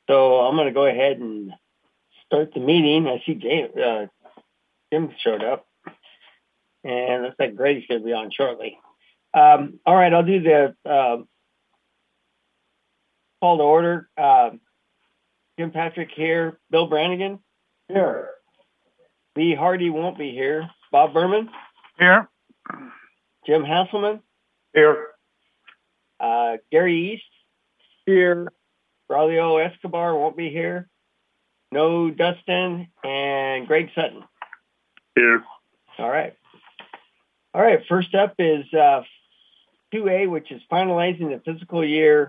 So I'm going to go ahead and start the meeting. I see Jim showed up, and looks like Grady's going to be on shortly. All right, I'll do the call to order. Jim Patrick here. Bill Brannigan? Here. Lee Hardy won't be here. Bob Berman? Here. Jim Hasselman? Here. Gary East? Here. Braulio Escobar won't be here. No Dustin and Greg Sutton. Here. All right. First up is 2A, which is finalizing the fiscal year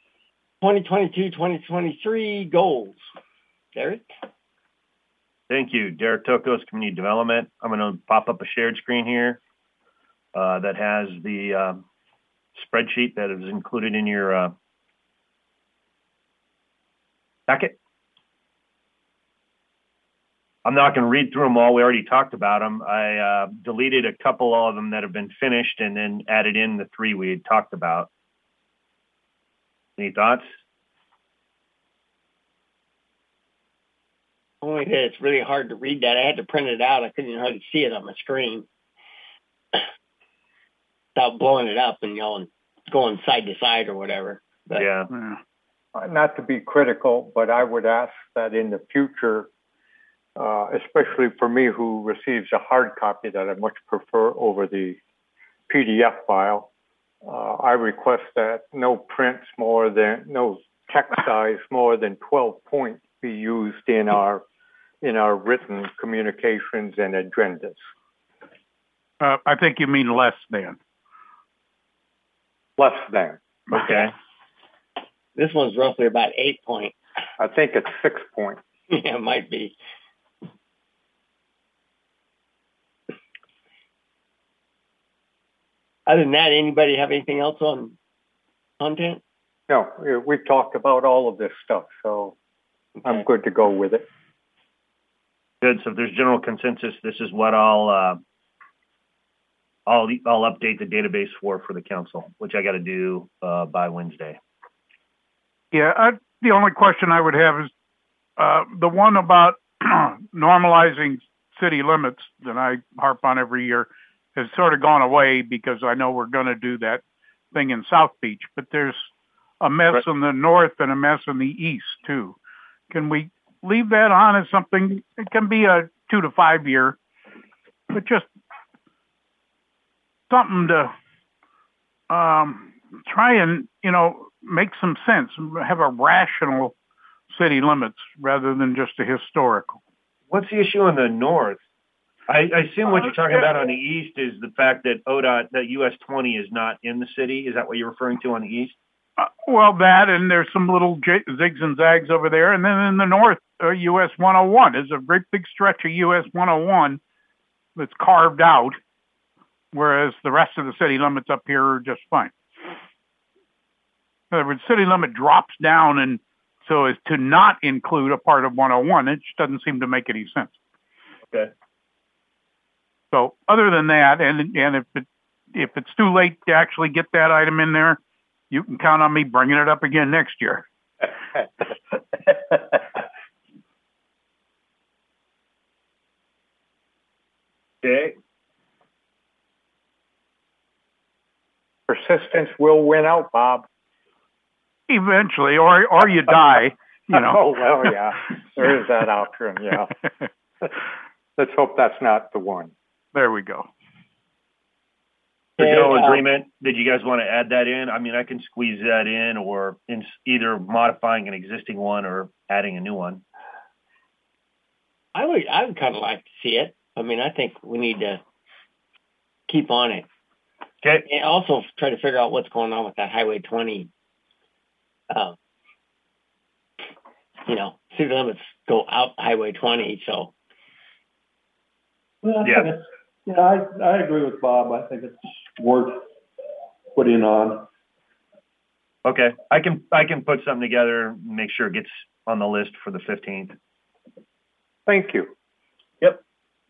2022-2023 goals. Derek? Thank you. Derek Tokos, Community Development. I'm going to pop up a shared screen here that has the spreadsheet that is included in your packet. I'm not going to read through them all. We already talked about them. I deleted a couple of them that have been finished and then added in the 3 we had talked about. Any thoughts? Only that it's really hard to read that. I had to print it out. I couldn't hardly see it on my screen without blowing it up and going side to side or whatever. But, yeah. Not to be critical, but I would ask that in the future, especially for me who receives a hard copy that I much prefer over the PDF file, I request that no text size more than 12 points be used in our written communications and agendas. I think you mean less than. Less than. Okay. This one's roughly about 8 points. I think it's 6 points. Yeah, it might be. Other than that, anybody have anything else on content? No, we've talked about all of this stuff, so okay. I'm good to go with it. Good. So if there's general consensus, this is what I'll update the database for the council, which I got to do by Wednesday. Yeah, the only question I would have is the one about normalizing city limits that I harp on every year has sort of gone away because I know we're going to do that thing in South Beach, but there's a mess in the north and a mess in the east too. Can we leave that on as something? It can be a 2 to 5 year, but just something to try and, make some sense, have a rational city limits rather than just a historical. What's the issue in the north? I assume what you're talking about on the east is the fact that ODOT, that US 20 is not in the city. Is that what you're referring to on the east? Well, that, and there's some little zigs and zags over there. And then in the north, US 101 is a great big stretch of US 101 that's carved out, whereas the rest of the city limits up here are just fine. In other words, city limit drops down and so as to not include a part of 101. It just doesn't seem to make any sense. Okay. So other than that, and if it's too late to actually get that item in there, you can count on me bringing it up again next year. Okay. Persistence will win out, Bob. Eventually, or you die, Oh, well, yeah. There is that option, yeah. Let's hope that's not the one. There we go. For general agreement, did you guys want to add that in? I mean, I can squeeze that in or in either modifying an existing one or adding a new one. I would kind of like to see it. I mean, I think we need to keep on it. Okay. And also try to figure out what's going on with that Highway 20. City limits go out Highway 20, so. Well, I agree with Bob. I think it's worth putting on. Okay, I can put something together and make sure it gets on the list for the 15th. Thank you. Yep.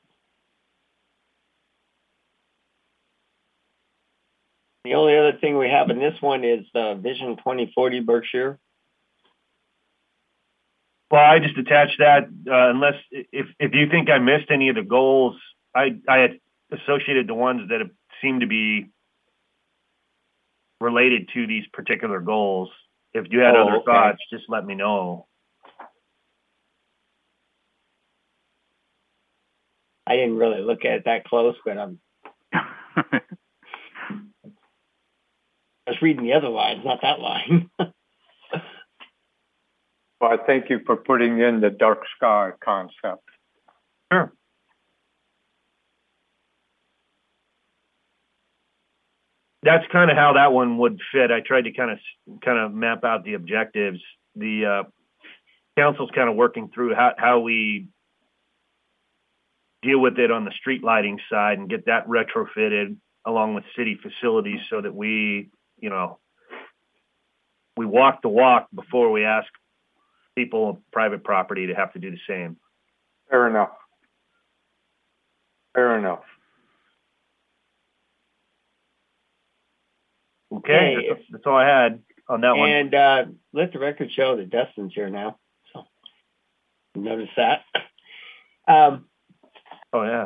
The only other thing we have in this one is Vision 2040 Berkshire. Well, I just attached that, unless, if you think I missed any of the goals, I had associated the ones that have seemed to be related to these particular goals. If you had other thoughts, just let me know. I didn't really look at it that close, but I was reading the other lines, not that line. Well, I thank you for putting in the dark sky concept. Sure. That's kind of how that one would fit. I tried to kind of map out the objectives. The council's kind of working through how we deal with it on the street lighting side and get that retrofitted along with city facilities so that we walk the walk before we ask people of private property to have to do the same. Fair enough. Fair enough. Okay, that's all I had on that one. And let the record show that Dustin's here now. So notice that. Oh yeah.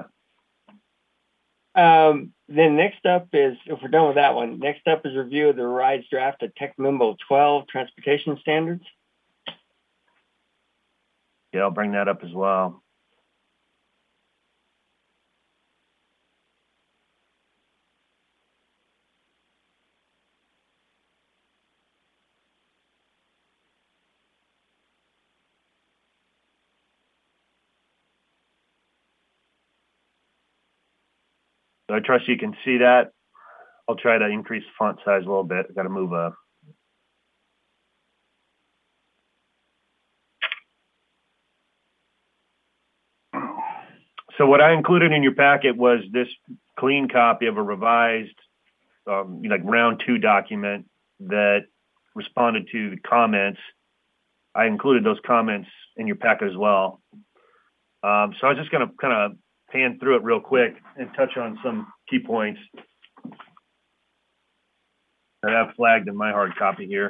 Then next up is, if we're done with that one, next up is review of the revised draft of Tech Memo 12 transportation standards. Yeah, I'll bring that up as well. So I trust you can see that. I'll try to increase the font size a little bit. I've got to move up. So what I included in your packet was this clean copy of a revised, like round 2 document that responded to the comments. I included those comments in your packet as well. So I was just going to kind of pan through it real quick and touch on some key points that I have flagged in my hard copy here.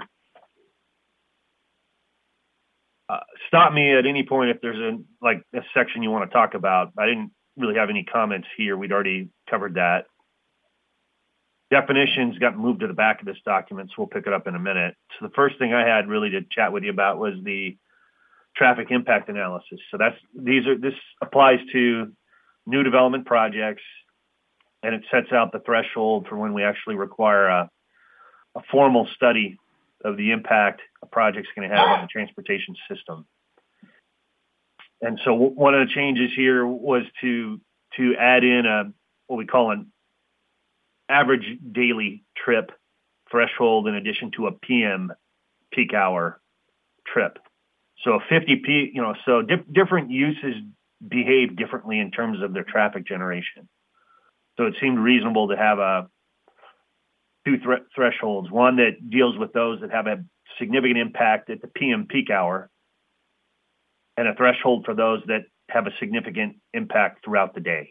Stop me at any point if there's a section you want to talk about. I didn't really have any comments here. We'd already covered that. Definitions got moved to the back of this document, so we'll pick it up in a minute. So the first thing I had really to chat with you about was the traffic impact analysis. So this applies to new development projects, and it sets out the threshold for when we actually require a formal study of the impact a project's going to have on the transportation system. And so one of the changes here was to add in what we call an average daily trip threshold in addition to a PM peak hour trip. So 50 different uses behave differently in terms of their traffic generation. So it seemed reasonable to have two thresholds, one that deals with those that have a significant impact at the PM peak hour, and a threshold for those that have a significant impact throughout the day.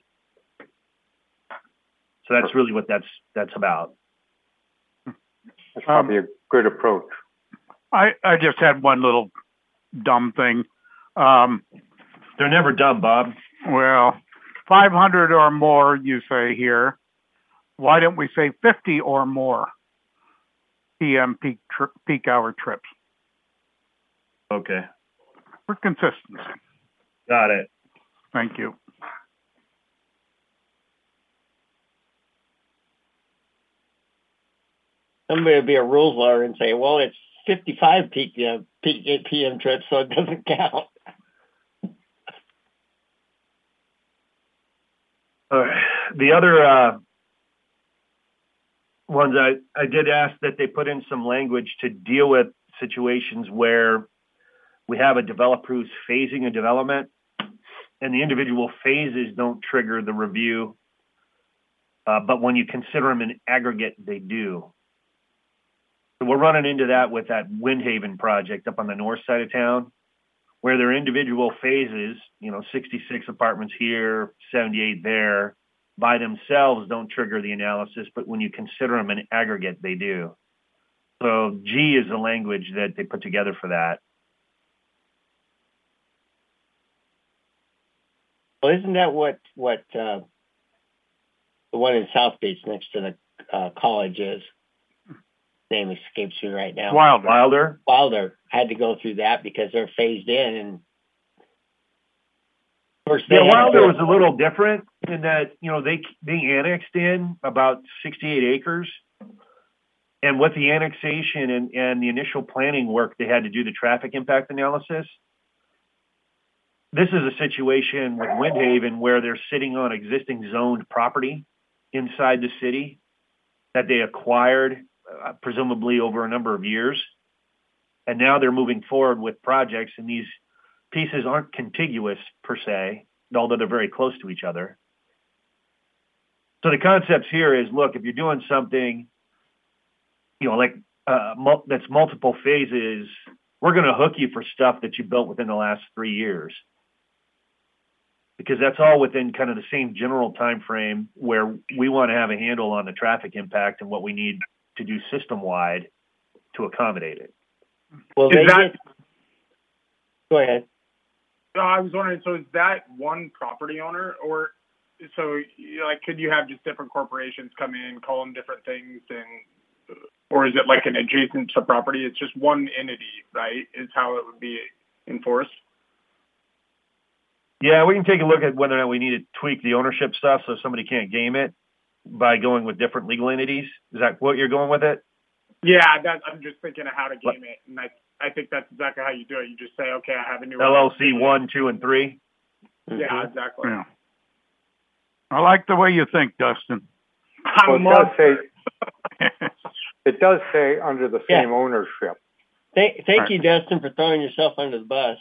So that's really what that's about. That's probably a good approach. I just had one little dumb thing. They're never dumb, Bob. Well, 500 or more, you say here. Why don't we say 50 or more PM peak hour trips? Okay. For consistency. Got it. Thank you. Somebody would be a rules lawyer and say, well, it's 55 peak PM trips, so it doesn't count. The other ones I did ask that they put in some language to deal with situations where we have a developer who's phasing a development and the individual phases don't trigger the review, but when you consider them in aggregate, they do. So we're running into that with that Windhaven project up on the north side of town, where their individual phases, 66 apartments here, 78 there, by themselves don't trigger the analysis, but when you consider them in aggregate, they do. So G is the language that they put together for that. Well, isn't that what the one in South Beach next to the college is? Name escapes me right now. Wilder had to go through that because they're phased in, and of course Wilder was a little different in that they annexed in about 68 acres, and with the annexation and the initial planning work, they had to do the traffic impact analysis. This is a situation with Windhaven where they're sitting on existing zoned property inside the city that they acquired, presumably over a number of years. And now they're moving forward with projects, and these pieces aren't contiguous per se, although they're very close to each other. So the concepts here is, look, if you're doing something, that's multiple phases, we're going to hook you for stuff that you built within the last 3 years. Because that's all within kind of the same general time frame where we want to have a handle on the traffic impact and what we need to do system-wide to accommodate it. Well, go ahead. I was wondering, so is that one property owner, or so could you have just different corporations come in, call them different things, or is it like an adjacent to property? It's just one entity, right? Is how it would be enforced. Yeah, we can take a look at whether or not we need to tweak the ownership stuff so somebody can't game it by going with different legal entities. Is that what you're going with it? Yeah, I'm just thinking of how to game it, and I think that's exactly how you do it. You just say, okay, I have a new LLC 1, 2, and 3. Yeah, exactly. Yeah. I like the way you think, Dustin. It does say under the same ownership. Thank you, Dustin, for throwing yourself under the bus.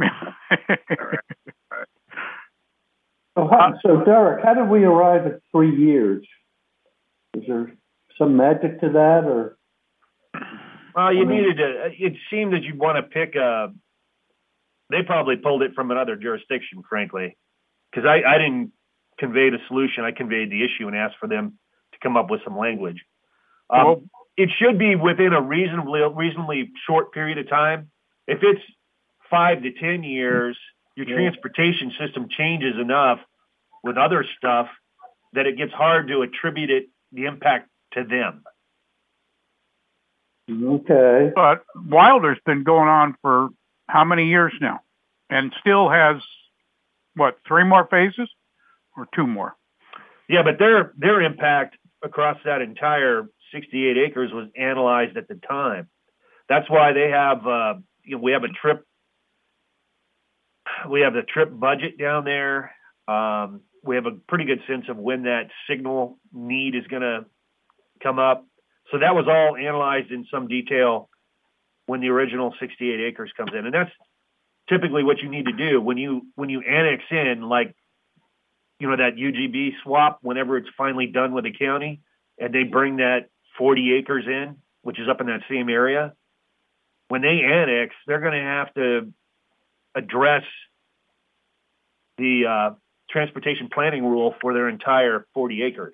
So Derek, how did we arrive at 3 years? Is there some magic to that, or? Well, you needed to. It seemed that you'd want to pick a. They probably pulled it from another jurisdiction, frankly, because I didn't convey the solution. I conveyed the issue and asked for them to come up with some language. It should be within a reasonably short period of time. If it's 5 to 10 years, your transportation system changes enough with other stuff that it gets hard to attribute the impact to them. Okay. But Wilder's been going on for how many years now? And still has, 3 more phases? Or 2 more? Yeah, but their impact across that entire 68 acres was analyzed at the time. That's why they have, we have the trip budget down there. We have a pretty good sense of when that signal need is going to come up. So that was all analyzed in some detail when the original 68 acres comes in. And that's typically what you need to do when you annex in, like, that UGB swap, whenever it's finally done with the county and they bring that 40 acres in, which is up in that same area. When they annex, they're going to have to address the transportation planning rule for their entire 40 acres.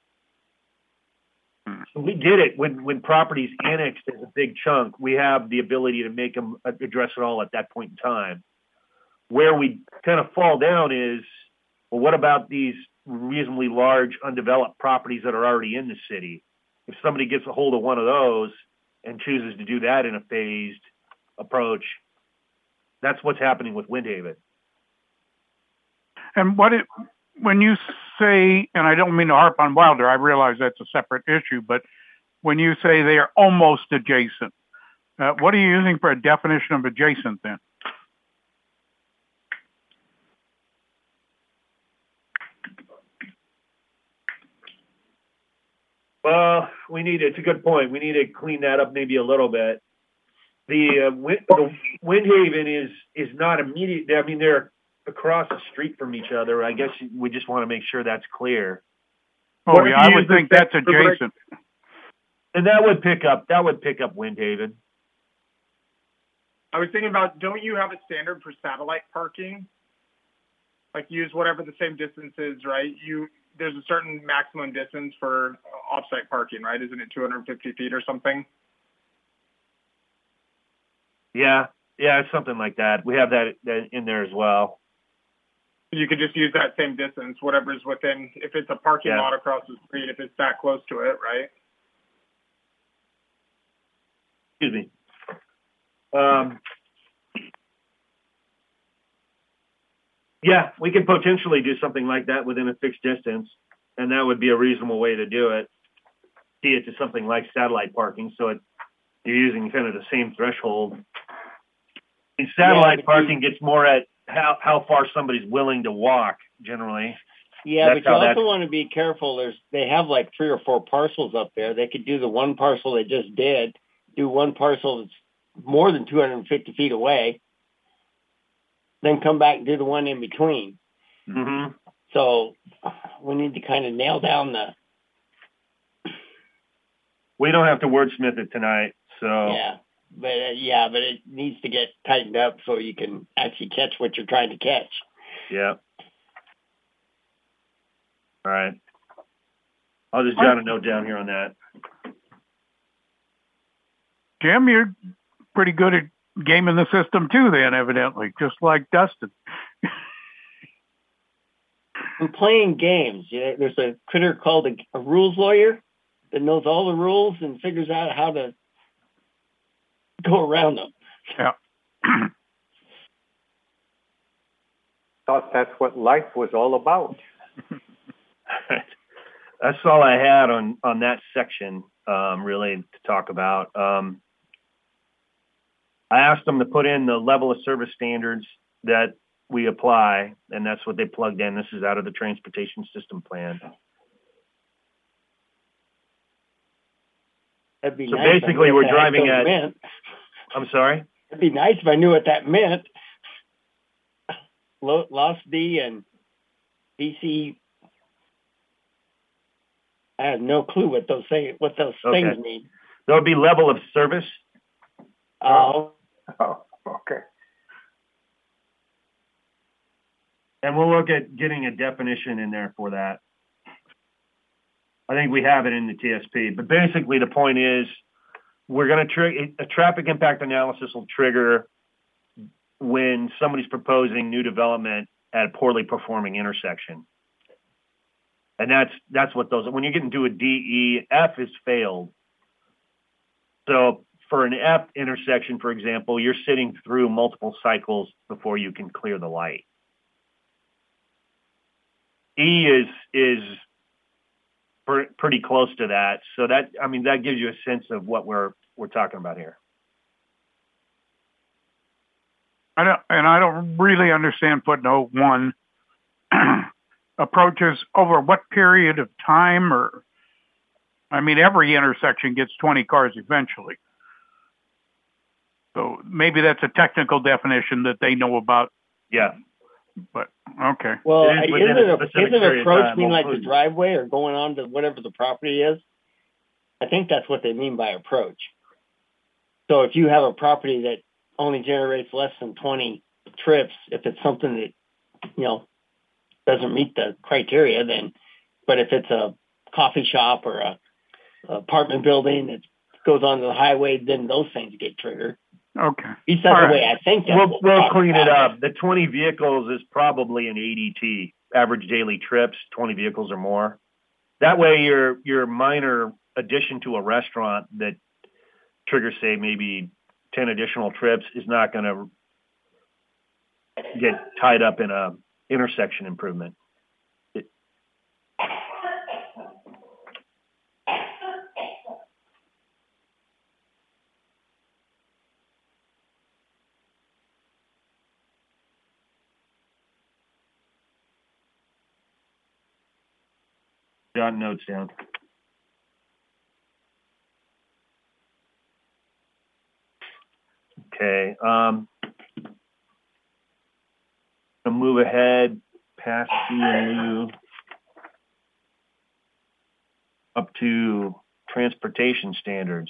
So we did it when properties annexed as a big chunk. We have the ability to make them address it all at that point in time. Where we kind of fall down is, well, what about these reasonably large undeveloped properties that are already in the city? If somebody gets a hold of one of those and chooses to do that in a phased approach, that's what's happening with Windhaven. And when you say, and I don't mean to harp on Wilder, I realize that's a separate issue, but when you say they are almost adjacent, what are you using for a definition of adjacent then? Well, it's a good point. We need to clean that up maybe a little bit. The Windhaven is not immediate. I mean, they're across the street from each other. I guess we just want to make sure that's clear. Oh, yeah, I would think that's adjacent. And that would pick up Windhaven. I was thinking about, don't you have a standard for satellite parking? Like, use whatever the same distance is, right? There's a certain maximum distance for off-site parking, right? Isn't it 250 feet or something? Yeah, it's something like that. We have that in there as well. You could just use that same distance, whatever's within, if it's a parking lot across the street, if it's that close to it, right? Excuse me. Yeah, we could potentially do something like that within a fixed distance, and that would be a reasonable way to do it. See it to something like satellite parking, so you're using kind of the same threshold. And satellite parking gets more at how far somebody's willing to walk, generally. Yeah, but you also want to be careful. They have like 3 or 4 parcels up there. They could do the one parcel they just did, do one parcel that's more than 250 feet away, then come back and do the one in between. Mm-hmm. So we need to kind of nail down We don't have to wordsmith it tonight, so. But it needs to get tightened up so you can actually catch what you're trying to catch. Yeah. All right. I'll just jot a note down here on that. Jim, you're pretty good at gaming the system too, then, evidently, just like Dustin. I'm playing games. There's a critter called a rules lawyer that knows all the rules and figures out how to go around them. Yeah. Thought that's what life was all about. That's all I had on that section, really, to talk about. I asked them to put in the level of service standards that we apply, and that's what they plugged in. This is out of the transportation system plan. That'd be so nice. Basically, we're driving at. Meant. I'm sorry? It'd be nice if I knew what that meant. Lost D and DC. I have no clue what those things mean. There would be level of service. Oh, okay. And we'll look at getting a definition in there for that. I think we have it in the TSP. But basically, the point is, we're going to trigger a traffic impact analysis will trigger when somebody's proposing new development at a poorly performing intersection. And that's what those, when you get into a DE, F is failed. So for an F intersection, for example, you're sitting through multiple cycles before you can clear the light. E is pretty close to that. So that gives you a sense of what we're talking about here. I don't really understand footnote 1. Approaches over what period of time, or every intersection gets 20 cars eventually. So maybe that's a technical definition that they know about. Yeah. But okay. Well, isn't approach mean like the driveway or going on to whatever the property is? I think that's what they mean by approach. So if you have a property that only generates less than 20 trips, if it's something that, doesn't meet the criteria, but if it's a coffee shop or a apartment building that goes onto the highway, then those things get triggered. Okay. At least that's the way I think. We'll clean it up. The 20 vehicles is probably an ADT, average daily trips, 20 vehicles or more. That way your minor addition to a restaurant that triggers, say, maybe 10 additional trips is not going to get tied up in a intersection improvement. Jot notes down. Okay. I'll move ahead past C and U up to transportation standards.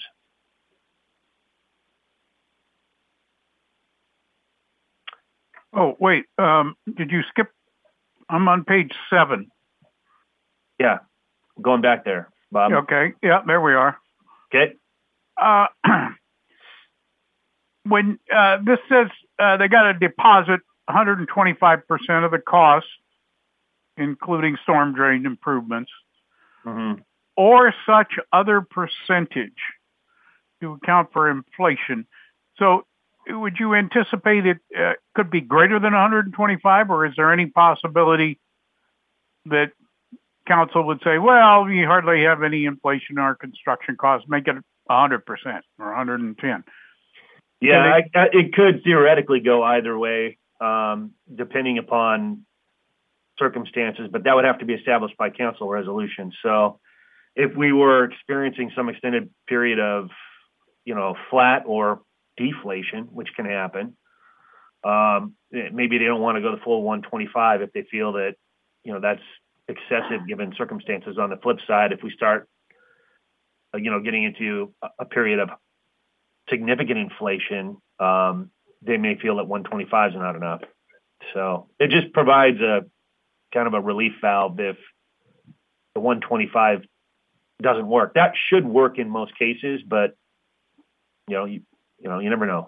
Oh, wait. Did you skip? I'm on page 7. Yeah. Going back there, Bob. Okay. Yeah, there we are. Okay. When this says they got to deposit 125% of the cost, including storm drain improvements, or such other percentage to account for inflation. So would you anticipate it could be greater than 125, or is there any possibility that council would say, well, we hardly have any inflation in our construction costs, make it 100% or 110? Yeah, it could theoretically go either way, depending upon circumstances, but that would have to be established by council resolution. So if we were experiencing some extended period of, flat or deflation, which can happen, maybe they don't want to go the full 125 if they feel that, that's excessive given circumstances. On the flip side, if we start, getting into a period of significant inflation, they may feel that 125 is not enough. So it just provides a kind of a relief valve if the 125 doesn't work. That should work in most cases, but you never know.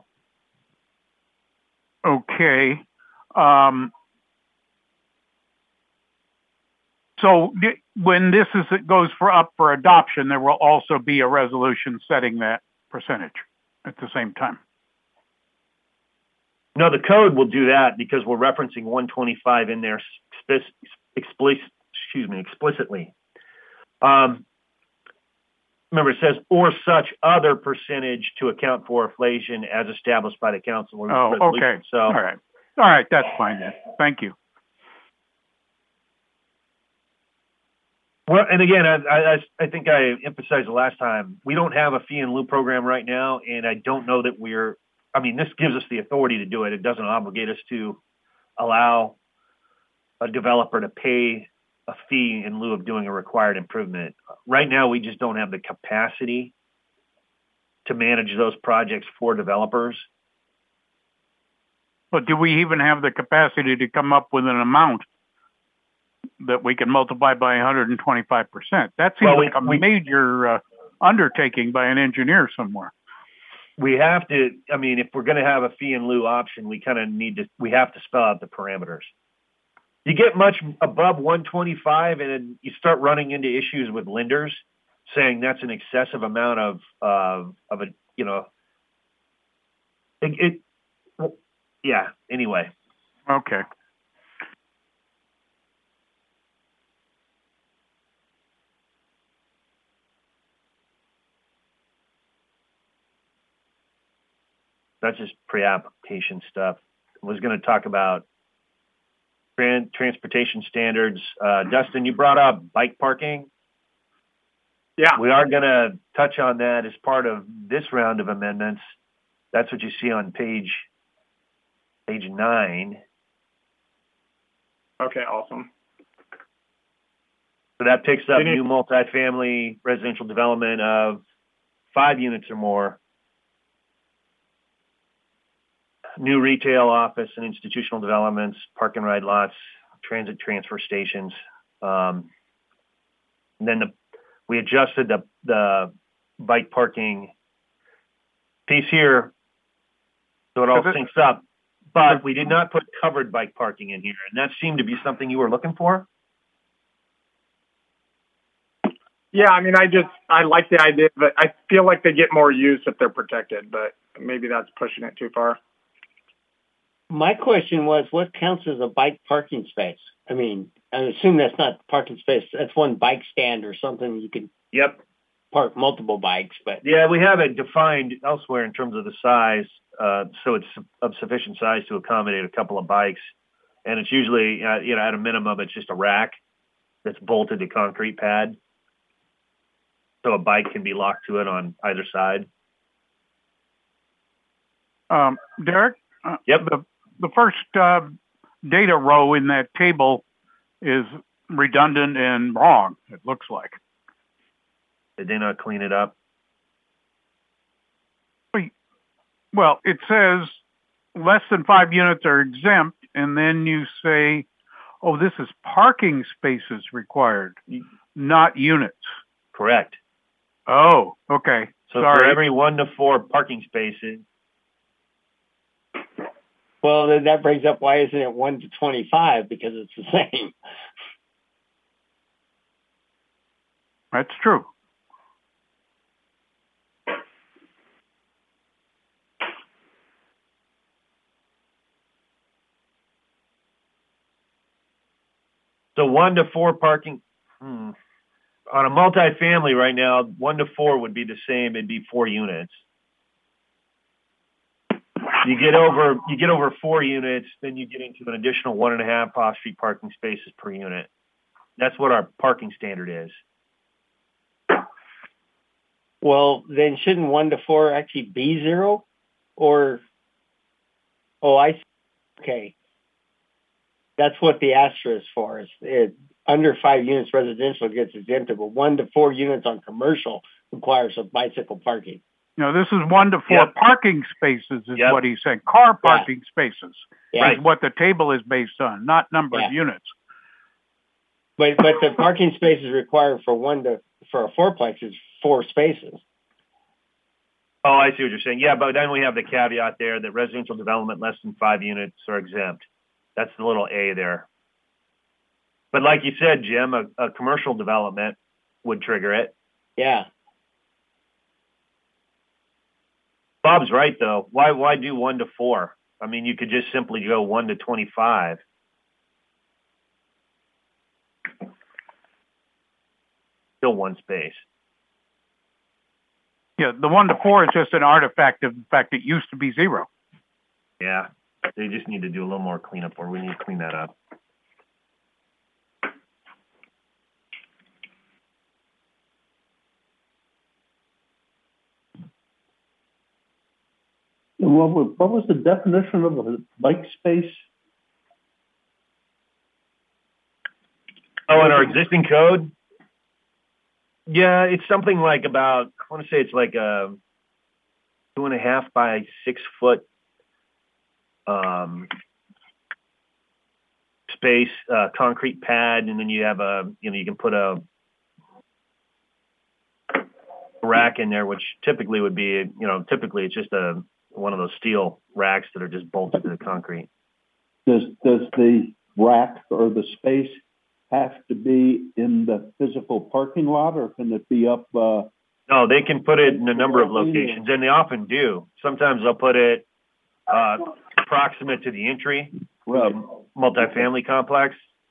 Okay. So when this goes up for adoption, there will also be a resolution setting that percentage at the same time. No, the code will do that because we're referencing 125 in there explicitly. Remember, it says, or such other percentage to account for inflation as established by the council. Okay. So, all right. That's fine then. Thank you. Well, and again, I think I emphasized the last time, we don't have a fee in lieu program right now, and I don't know that this gives us the authority to do it. It doesn't obligate us to allow a developer to pay a fee in lieu of doing a required improvement. Right now, we just don't have the capacity to manage those projects for developers. But do we even have the capacity to come up with an amount that we can multiply by 125%? That seems like a major undertaking by an engineer somewhere. We have to, if we're going to have a fee in lieu option, we have to spell out the parameters. You get much above 125 and then you start running into issues with lenders saying that's an excessive amount anyway. Okay. That's just pre-application stuff. I was going to talk about transportation standards. Dustin, you brought up bike parking. Yeah. We are going to touch on that as part of this round of amendments. That's what you see on page 9. Okay, awesome. So that picks up new multifamily residential development of 5 units or more. New retail, office, and institutional developments, park and ride lots, transit transfer stations. And then we adjusted the bike parking piece here so it all syncs up. But we did not put covered bike parking in here. And that seemed to be something you were looking for? Yeah, I like the idea, but I feel like they get more use if they're protected, but maybe that's pushing it too far. My question was, what counts as a bike parking space? I assume that's not parking space. That's one bike stand or something. You can park multiple bikes, but yeah, we have it defined elsewhere in terms of the size. So it's of sufficient size to accommodate a couple of bikes, and it's usually at a minimum it's just a rack that's bolted to concrete pad, so a bike can be locked to it on either side. Derek. Yep. The first data row in that table is redundant and wrong, it looks like. Did they not clean it up? Well, it says less than 5 units are exempt, and then you say, this is parking spaces required, not units. Correct. Oh, okay. So for every 1 to 4 parking spaces, Well, then that brings up why isn't it 1 to 25? Because it's the same. That's true. So 1 to 4 parking on a multifamily right now, 1 to 4 would be the same. It'd be 4 units. You get over 4 units, then you get into an additional 1.5 off-street parking spaces per unit. That's what our parking standard is. Well, then shouldn't 1 to 4 actually be 0? Or, I see. Okay. That's what the asterisk for is. Under 5 units residential gets exempted, but 1 to 4 units on commercial requires a bicycle parking. No, this is 1 to 4 parking spaces is what he's saying. Car parking spaces is what the table is based on, not number of units. But the parking spaces required for a fourplex is 4 spaces. Oh, I see what you're saying. Yeah, but then we have the caveat there that residential development less than 5 units are exempt. That's the little A there. But like you said, Jim, a commercial development would trigger it. Yeah. Bob's right, though. Why do 1 to 4? I mean, you could just simply go 1 to 25. Still 1 space. Yeah, the 1 to 4 is just an artifact of the fact it used to be 0. Yeah, they just need to do a little more cleanup, or we need to clean that up. What was the definition of a bike space? Oh, in our existing code? Yeah, it's something like about, I want to say it's like a 2.5 by 6 foot space, concrete pad, and then you have you can put a rack in there, which typically would be, typically it's just one of those steel racks that are just bolted to the concrete. Does the rack or the space have to be in the physical parking lot, or can it be up? No, they can put it in a number of locations, and they often do. Sometimes they'll put it proximate to the entry, right? Multifamily complex.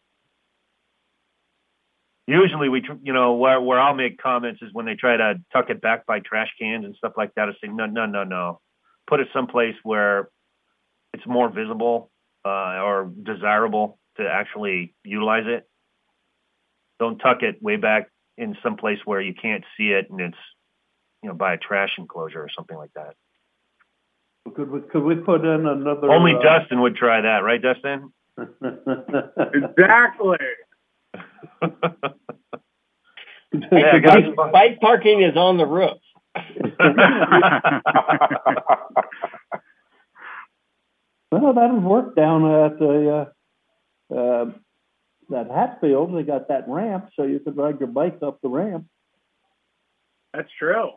Usually, where I'll make comments is when they try to tuck it back by trash cans and stuff like that. I say no. Put it someplace where it's more visible or desirable to actually utilize it. Don't tuck it way back in some place where you can't see it and it's, by a trash enclosure or something like that. Could we put in another? Only Dustin would try that, right, Dustin? Exactly. Bike parking is on the roof. Well, that would work down at that Hatfield. They got that ramp, so you could ride your bike up the ramp. That's true.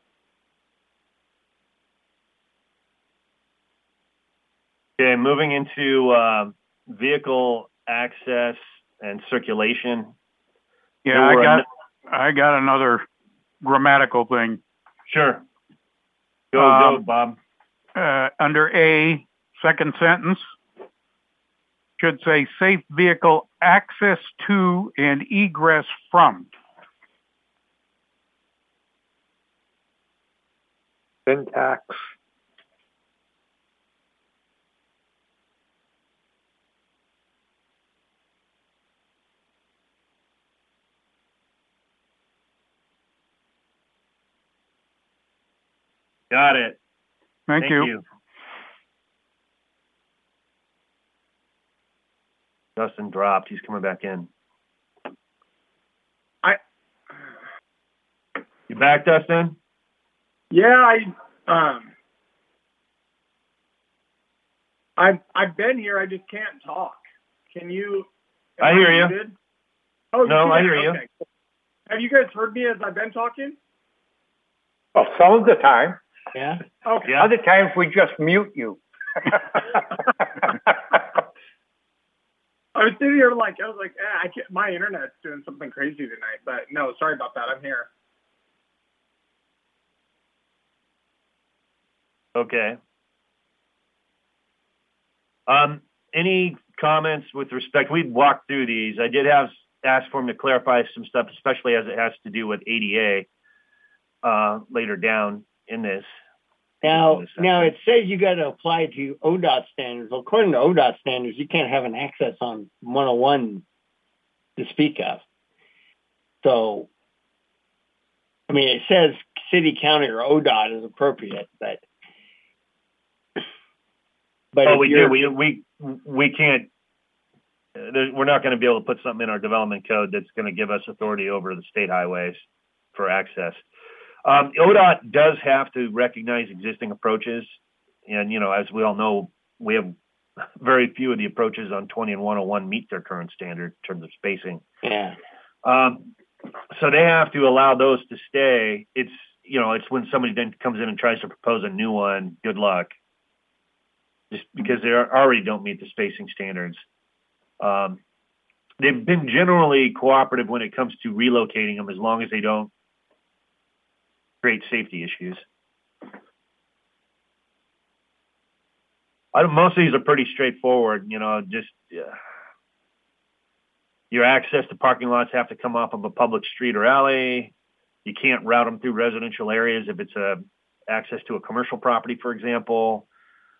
Okay, moving into vehicle access and circulation. Yeah, I got another grammatical thing. Sure. Go, Bob. Under A, second sentence, should say safe vehicle access to and egress from. Syntax. Got it. Thank you. Dustin dropped. He's coming back in. You back, Dustin? Yeah, I've been here. I just can't talk. Can you? I hear you. Muted? Oh, no, I hear you. Okay. Have you guys heard me as I've been talking? Well, some of the time. Yeah. Okay. Other times we just mute you. sitting here like, I was like, I can't, my internet's doing something crazy tonight, but no, sorry about that. I'm here. Okay. Any comments with respect? We'd walked through these. I did ask for him to clarify some stuff, especially as it has to do with ADA later down in this. Now it says you got to apply to ODOT standards. Well, according to ODOT standards, you can't have an access on 101 to speak of. So, I mean, it says city, county, or ODOT is appropriate, but we do. We can't. We're not going to be able to put something in our development code that's going to give us authority over the state highways for access. ODOT does have to recognize existing approaches, and as we all know, we have very few of the approaches on 20 and 101 meet their current standard in terms of spacing. Yeah. So they have to allow those to stay. It's when somebody then comes in and tries to propose a new one, good luck. Just because they already don't meet the spacing standards. They've been generally cooperative when it comes to relocating them, as long as they don't create safety issues. Most of these are pretty straightforward. Your access to parking lots have to come off of a public street or alley. You can't route them through residential areas if it's access to a commercial property, for example.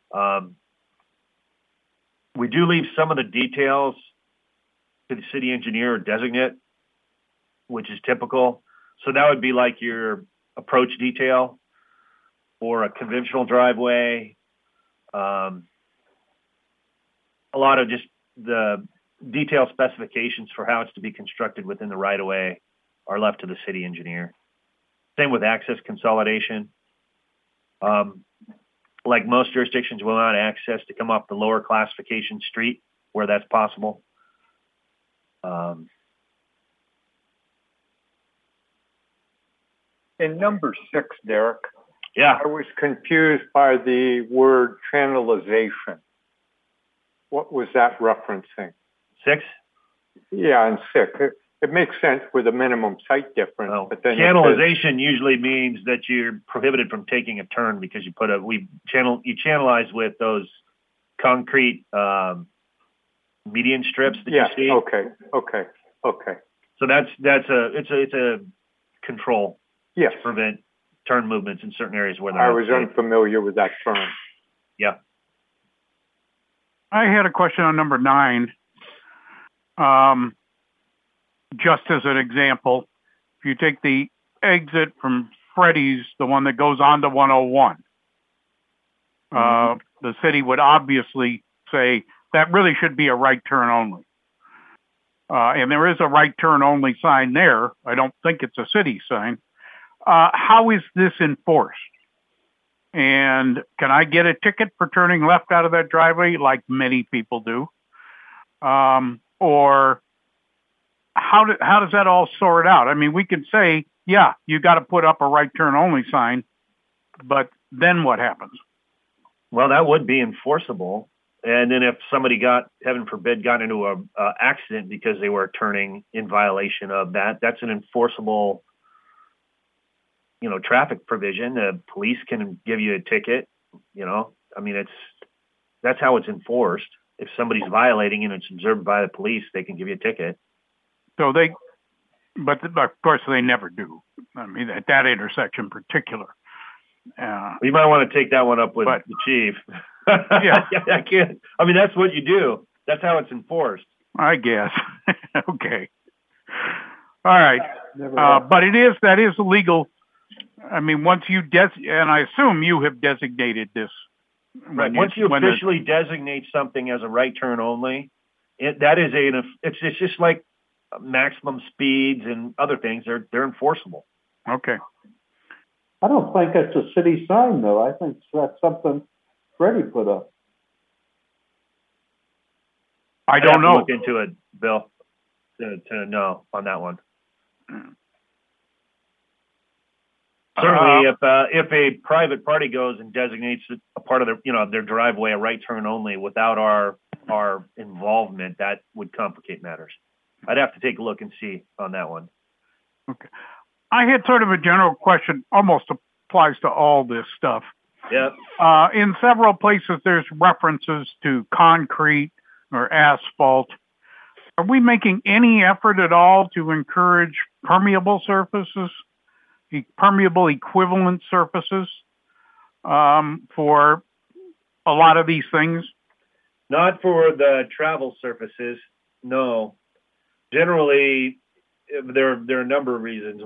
We do leave some of the details to the city engineer or designate, which is typical. So that would be like your approach detail for a conventional driveway. A lot of just the detailed specifications for how it's to be constructed within the right-of-way are left to the city engineer. Same with access consolidation. Like most jurisdictions, will allow access to come off the lower classification street where that's possible. In number 6, Derek, yeah, I was confused by the word channelization. What was that referencing? 6? Yeah, and 6. It makes sense with a minimum site difference. Well, but then channelization usually means that you're prohibited from taking a turn because you channelize with those concrete median strips that you see. Okay. So it's a control. Yes. To prevent turn movements in certain areas where I was unfamiliar with that term. Yeah. I had a question on number 9. Just as an example, if you take the exit from Freddy's, the one that goes on to 101, the city would obviously say that really should be a right turn only. And there is a right turn only sign there. I don't think it's a city sign. How is this enforced? And can I get a ticket for turning left out of that driveway like many people do? Or how does that all sort out? I mean, we could say, yeah, you got to put up a right turn only sign, but then what happens? Well, that would be enforceable. And then if somebody heaven forbid, got into a accident because they were turning in violation of that, that's an enforceable, traffic provision. The police can give you a ticket. I mean, that's how it's enforced. If somebody's violating and it's observed by the police, they can give you a ticket. So but of course they never do. I mean, at that intersection in particular. You might want to take that one up with the chief. Yeah. I can't. I mean, that's what you do. That's how it's enforced. I guess. Okay. All right. But that is illegal. I mean, once and I assume you have designated this. Right. Once you officially designate something as a right turn only, it's just like maximum speeds and other things. They're enforceable. Okay. I don't think it's a city sign, though. I think that's something Freddie put up. I don't know. Look into it, Bill, to know on that one. Certainly, if a private party goes and designates a part of their driveway a right turn only without our involvement. pavement, that would complicate matters. I'd have to take a look and see on that one. Okay. I had sort of a general question, almost applies to all this stuff. Yep. In several places, there's references to concrete or asphalt. Are we making any effort at all to encourage permeable surfaces, permeable equivalent surfaces for a lot of these things? Not for the travel surfaces, no. Generally, there are a number of reasons.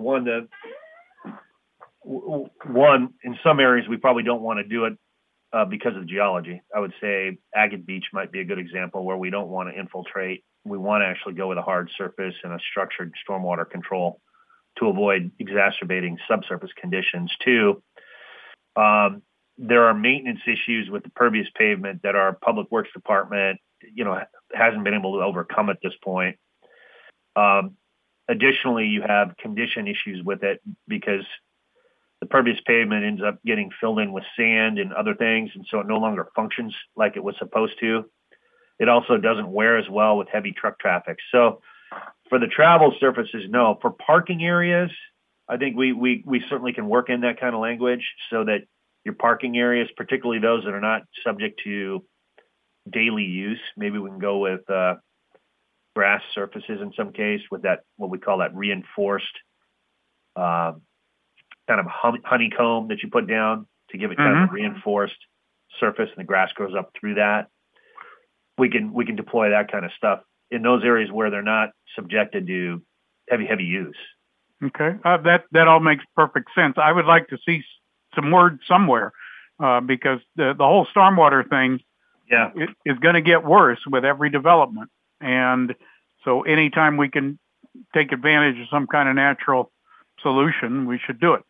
One, in some areas, we probably don't want to do it because of geology. I would say Agate Beach might be a good example where we don't want to infiltrate. We want to actually go with a hard surface and a structured stormwater control to avoid exacerbating subsurface conditions. Two, there are maintenance issues with the pervious pavement that our public works department, hasn't been able to overcome at this point. Additionally, you have condition issues with it because the pervious pavement ends up getting filled in with sand and other things, and so it no longer functions like it was supposed to. It also doesn't wear as well with heavy truck traffic. So for the travel surfaces, no. For parking areas, I think we certainly can work in that kind of language so that your parking areas, particularly those that are not subject to daily use, maybe we can go with grass surfaces in some case with that, what we call that reinforced kind of honeycomb that you put down to give it kind of a reinforced surface, and the grass grows up through that. We can deploy that kind of stuff in those areas where they're not subjected to heavy use. Okay, that all makes perfect sense. I would like to see some word somewhere because the whole stormwater thing is going to get worse with every development. And so anytime we can take advantage of some kind of natural solution, we should do it.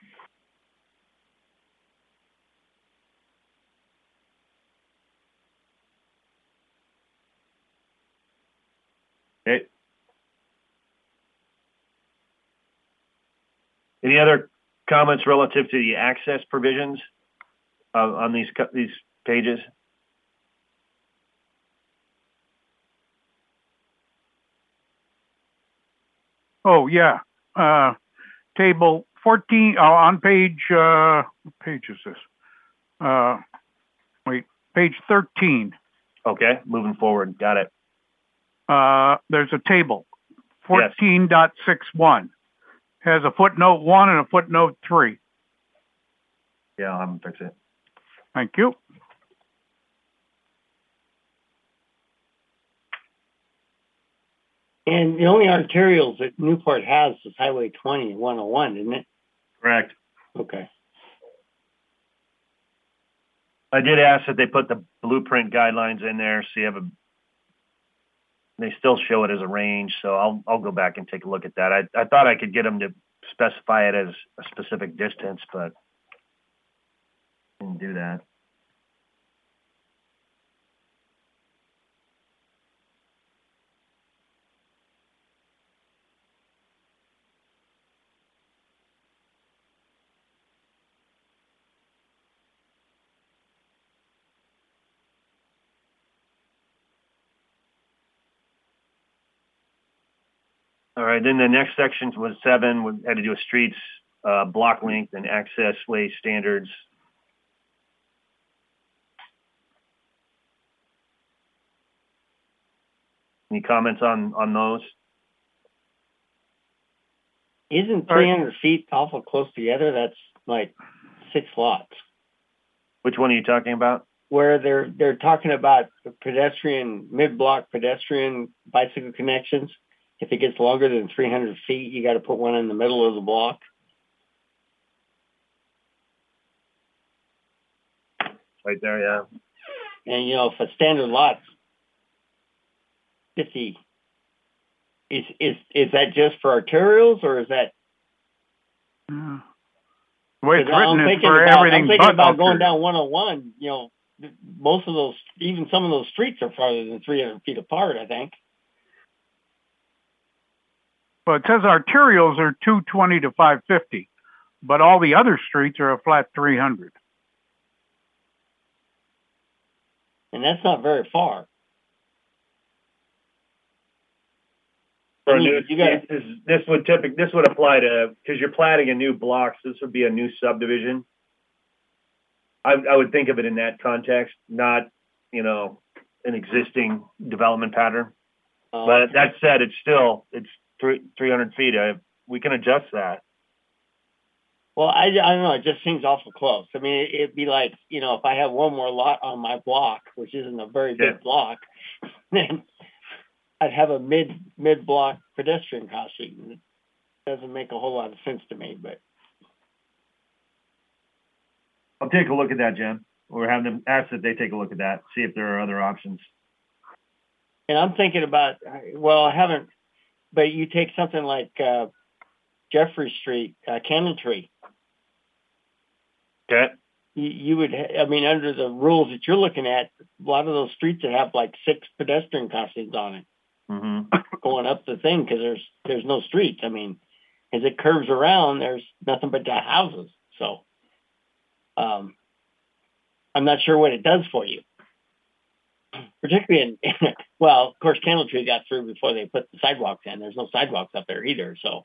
Okay. Any other comments relative to the access provisions on these pages? Oh, yeah. Table 14 on page, what page is this? Page 13. Okay, moving forward. Got it. There's a table, 14.61. Has a footnote 1 and a footnote 3. Yeah, I'll have them fix it. Thank you. And the only arterials that Newport has is Highway 20 and 101, isn't it? Correct. Okay. I did ask that they put the blueprint guidelines in there, so you have they still show it as a range, so I'll go back and take a look at that. I thought I could get them to specify it as a specific distance, but didn't do that. All right, then the next section was 7, we had to do with streets, block length and access way standards. Any comments on those? Isn't 300 feet awful close together? That's like 6 lots. Which one are you talking about? Where they're talking about pedestrian, mid-block pedestrian bicycle connections. If it gets longer than 300 feet, you got to put one in the middle of the block. Right there, yeah. And, if a standard lot's 50, is that just for arterials, or is that? The way it's written is for everything. I'm thinking about going down 101. Most of those, even some of those streets are farther than 300 feet apart, I think. Well, it says arterials are 220 to 550, but all the other streets are a flat 300. And that's not very far. For this would apply to, because you're platting a new block, so this would be a new subdivision. I would think of it in that context, not, an existing development pattern. But that said, it's 300 feet. We can adjust that. Well, I don't know. It just seems awful close. I mean, it'd be like, if I have one more lot on my block, which isn't a very big block, then I'd have a mid-block pedestrian crossing. It doesn't make a whole lot of sense to me, but. I'll take a look at that, Jen. Or have them ask that they take a look at that, see if there are other options. And I'm thinking about, I haven't, but you take something like Jeffrey Street, Cannon Tree. Okay. You would, under the rules that you're looking at, a lot of those streets that have like 6 pedestrian crossings on it, going up the thing, because there's no streets. I mean, as it curves around, there's nothing but the houses. So, I'm not sure what it does for you. Particularly of course, Candle Tree got through before they put the sidewalks in. There's no sidewalks up there either. So,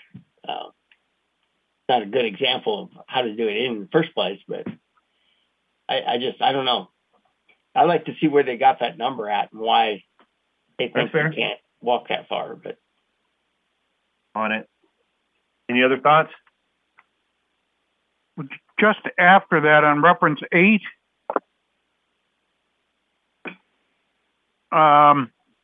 not a good example of how to do it in the first place, but I don't know. I like to see where they got that number at and why they think they can't walk that far, but. On it. Any other thoughts? Just after that, on reference 8, how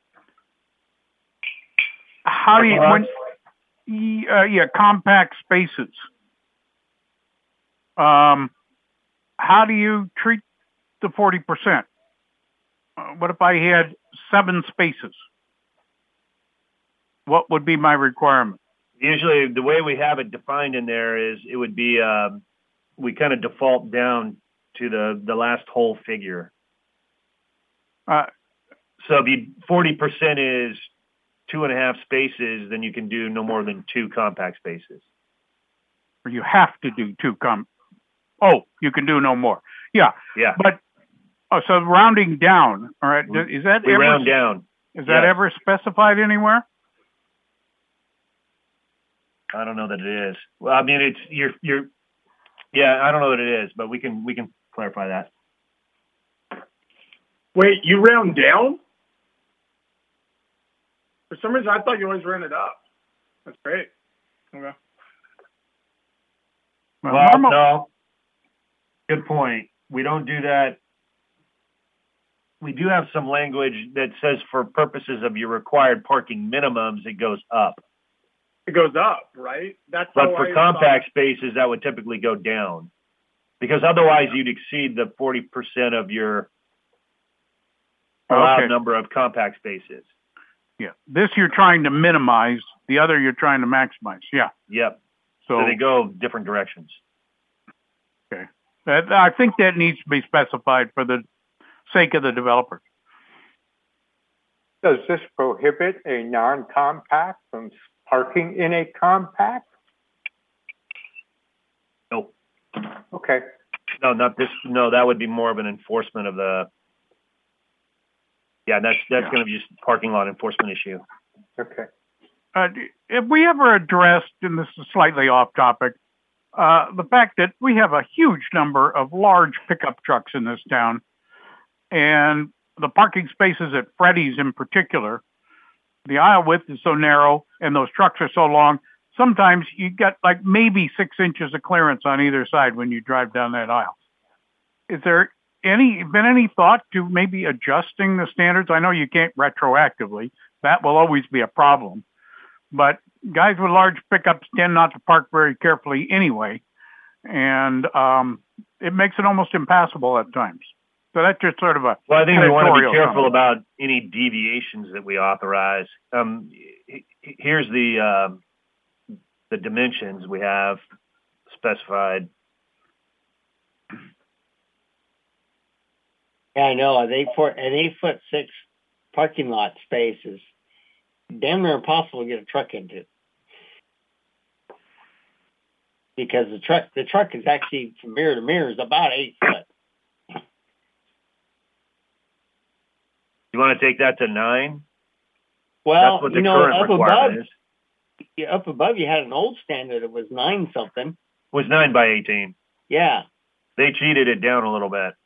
do you, compact spaces. How do you treat the 40%? What if I had 7 spaces? What would be my requirement? Usually the way we have it defined in there is it would be, we kind of default down to the last whole figure. So if 40% is 2.5 spaces, then you can do no more than 2 compact spaces. Or you have to do 2 you can do no more. Yeah. Yeah. But so rounding down, all right. Is that we round down? Is that ever specified anywhere? I don't know that it is. Well, I mean, it's you're. Yeah, I don't know that it is, but we can clarify that. Wait, you round down? For some reason, I thought you always rounded up. That's great. Okay. Well, no. Good point. We don't do that. We do have some language that says for purposes of your required parking minimums, it goes up. It goes up, right? But for compact spaces, that would typically go down, because otherwise you'd exceed the 40% of your allowed number of compact spaces. Yeah. This you're trying to minimize. The other you're trying to maximize. Yeah. Yep. So they go different directions. Okay. I think that needs to be specified for the sake of the developer. Does this prohibit a non-compact from parking in a compact? No. Okay. No, not this. No, that would be more of an enforcement of the. Yeah, that's going to be just parking lot enforcement issue. Okay. Have we ever addressed, and this is slightly off topic, the fact that we have a huge number of large pickup trucks in this town, and the parking spaces at Freddy's in particular, the aisle width is so narrow and those trucks are so long, sometimes you get like maybe 6 inches of clearance on either side when you drive down that aisle. Is there been any thought to maybe adjusting the standards? I know you can't retroactively. That will always be a problem. But guys with large pickups tend not to park very carefully anyway. And it makes it almost impassable at times. So that's just sort of a. Well, I think we want to be careful about any deviations that we authorize. Here's the dimensions we have specified. Yeah, I know. An 8'6" parking lot space is damn near impossible to get a truck into, because the truck is actually from mirror to mirror is about 8 foot. You want to take that to 9? Well, That's what the current requirement is. Up above, you had an old standard that was 9 something. It was 9 by 18. Yeah. They cheated it down a little bit.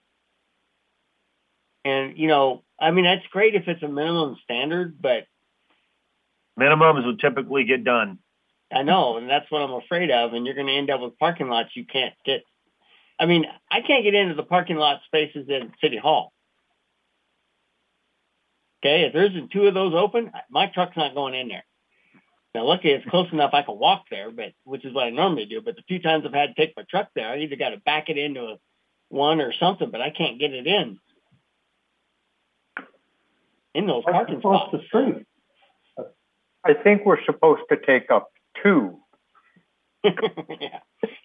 And, you know, I mean, that's great if it's a minimum standard, but minimums would typically get done. I know, and that's what I'm afraid of. And you're going to end up with parking lots you can't get. I mean, I can't get into the parking lot spaces in City Hall. Okay, if there's 2 of those open, my truck's not going in there. Now, luckily, it's close enough I can walk there, but which is what I normally do. But the few times I've had to take my truck there, I either got to back it into one or something, but I can't get it in those parking spots. The street. I think we're supposed to take up 2. Yeah.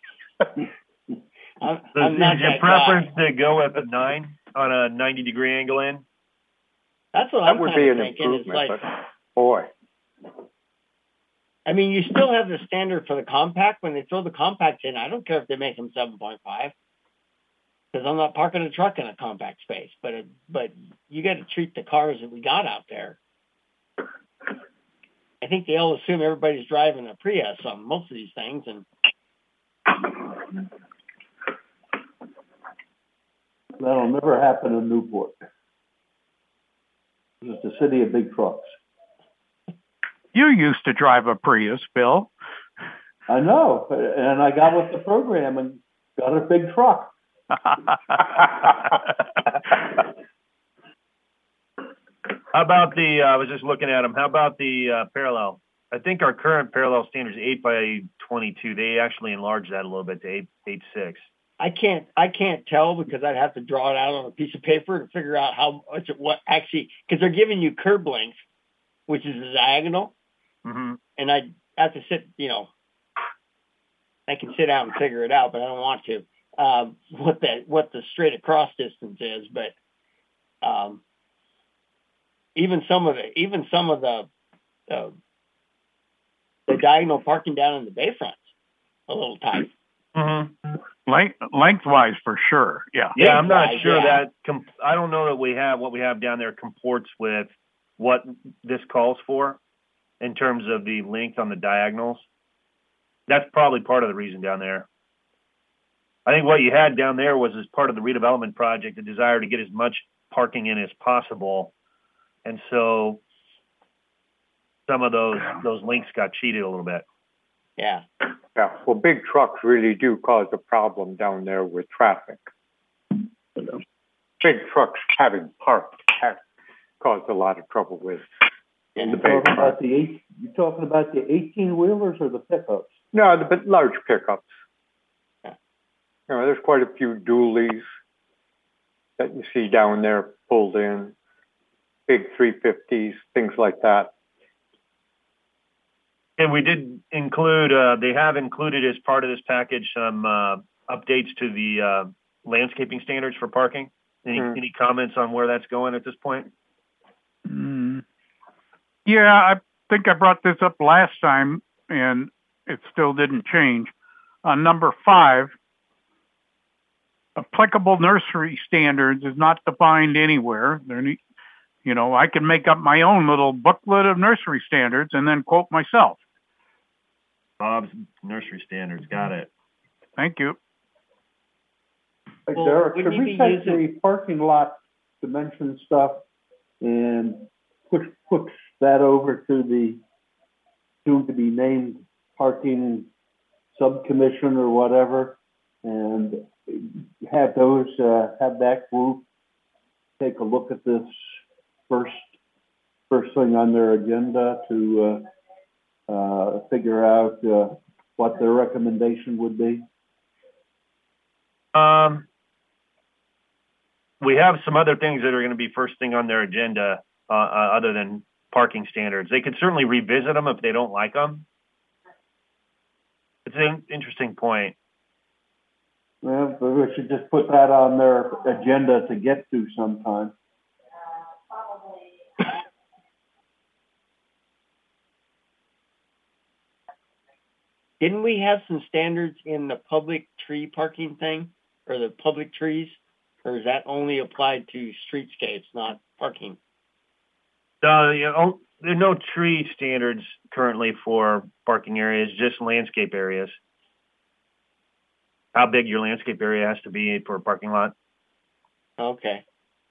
So is your preference to go with a 9 on a 90-degree angle in? That's what I'm kind of thinking. It's like, boy. I mean, you still have the standard for the compact. When they throw the compact in, I don't care if they make them 7.5, because I'm not parking a truck in a compact space. But you got to treat the cars that we got out there. I think they all assume everybody's driving a Prius on most of these things, and that'll never happen in Newport. It's the city of big trucks. You used to drive a Prius, Bill. I know, and I got with the program and got a big truck. How about the, I was just looking at them, how about the parallel? I think our current parallel standard is 8 by 22. They actually enlarged that a little bit to 8.6. I can't tell because I'd have to draw it out on a piece of paper to figure out how much what actually, because they're giving you curb length, which is a diagonal. Mm-hmm. And I have to sit, you know, I can sit out and figure it out, but I don't want to. What the straight across distance is, but even some of the diagonal parking down in the bayfront's a little tight. Mm-hmm. Lengthwise for sure. Yeah. Yeah, I'm not sure that I don't know that what we have down there comports with what this calls for in terms of the length on the diagonals. That's probably part of the reason down there. I think what you had down there was, as part of the redevelopment project, a desire to get as much parking in as possible. And so some of those lengths got cheated a little bit. Yeah. Yeah. Well, big trucks really do cause a problem down there with traffic. Big trucks having parked have caused a lot of trouble with. You're talking about the 18-wheelers or the pickups? No, the large pickups. You know, there's quite a few dualies that you see down there pulled in, big 350s, things like that. And we did include, they have included as part of this package some updates to the landscaping standards for parking. Any comments on where that's going at this point? Yeah, I think I brought this up last time, and it still didn't change. On number 5, applicable nursery standards is not defined anywhere. You know, I can make up my own little booklet of nursery standards and then quote myself. Bob's nursery standards, got it. Thank you. Hey, Derek, should we take the parking lot dimension stuff and push that over to the soon-to-be named parking subcommission or whatever, and have that group take a look at this first thing on their agenda to figure out what their recommendation would be? We have some other things that are going to be first thing on their agenda other than parking standards. They could certainly revisit them if they don't like them. It's an interesting point. Well, but we should just put that on their agenda to get to sometime. Didn't we have some standards in the public tree parking thing, or the public trees? Or is that only applied to streetscapes, not parking? There are no tree standards currently for parking areas, just landscape areas. How big your landscape area has to be for a parking lot. Okay.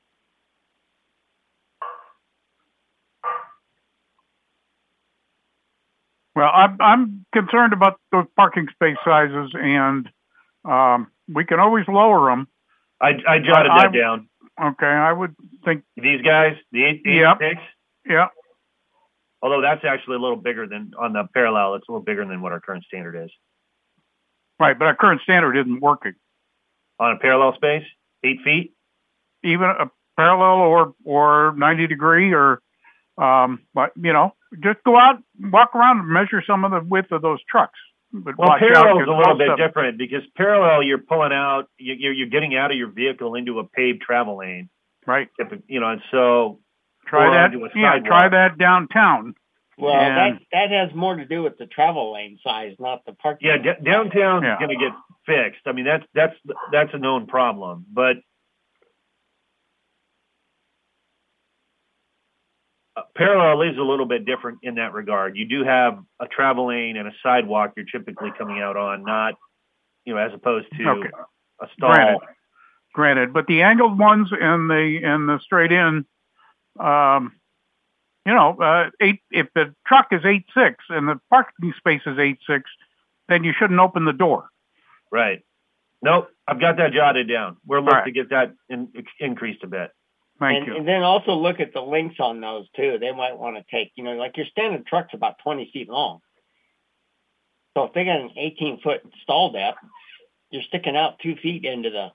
Well, I'm concerned about those parking space sizes, and we can always lower them. I jotted that down. Okay, I would think these guys, the 86. Yeah. Although that's actually a little bigger than on the parallel. It's a little bigger than what our current standard is. Right, but our current standard isn't working. On a parallel space, 8 feet? Even a parallel or 90 degree or, but just go out, walk around and measure some of the width of those trucks. But parallel is a little bit different because parallel, you're pulling out, you're getting out of your vehicle into a paved travel lane. Right. And so try that. Yeah, try that downtown. Well, that has more to do with the travel lane size, not the parking. Yeah, downtown is going to get fixed. I mean, that's a known problem, but parallel is a little bit different in that regard. You do have a travel lane and a sidewalk you're typically coming out on, not, as opposed to a stall. Granted, but the angled ones and the straight in, if the truck is 8.6 and the parking space is 8.6, then you shouldn't open the door. Right. Nope. I've got that jotted down. We're looking to get that increased a bit. Thank you. And then also look at the lengths on those too. They might want to take, like your standard truck's about 20 feet long. So if they got an 18-foot stall depth, you're sticking out 2 feet into the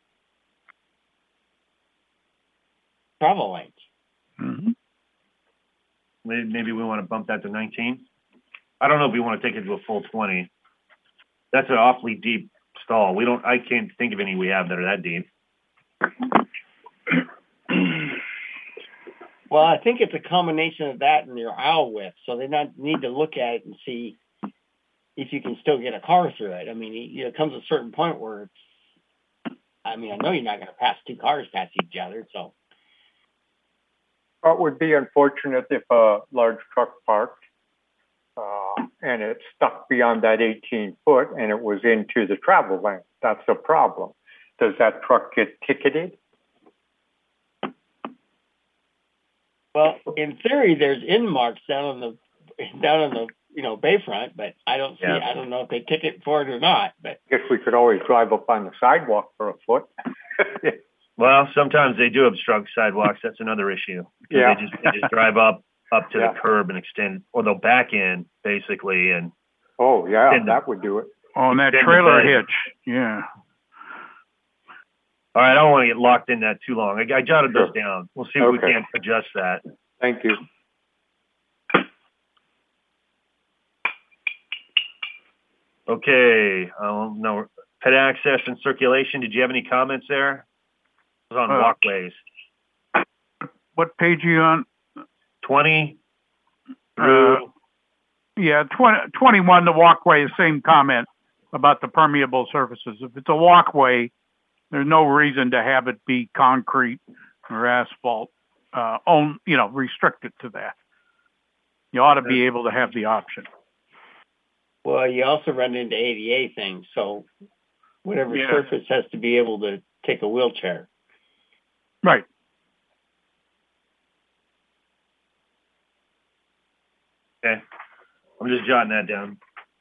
travel lanes. Mm-hmm. Maybe we want to bump that to 19. I don't know if we want to take it to a full 20. That's an awfully deep stall. I can't think of any we have that are that deep. Well, I think it's a combination of that and your aisle width. So they need to look at it and see if you can still get a car through it. I mean, it comes to a certain point where I know you're not going to pass two cars past each other. So it would be unfortunate if a large truck parked and it stuck beyond that 18 foot and it was into the travel lane. That's a problem. Does that truck get ticketed? Well, in theory, there's in marks down on the bayfront, but I don't see. Yeah. I don't know if they ticket for it or not. But I guess we could always drive up on the sidewalk for a foot. Well, sometimes they do obstruct sidewalks. That's another issue. Yeah. They just drive up to the curb and extend, or they'll back in basically and. Oh yeah, that would do it. On that trailer hitch, yeah. All right, I don't want to get locked in that too long. I jotted those down. We'll see if we can adjust that. Thank you. Okay. No, pet access and circulation. Did you have any comments there? It was on walkways. What page are you on? 20 through. 21, the walkway, same comment about the permeable surfaces. If it's a walkway, there's no reason to have it be concrete or asphalt. Restrict it to that. You ought to be able to have the option. Well, you also run into ADA things, so whatever surface has to be able to take a wheelchair. Right. Okay. I'm just jotting that down.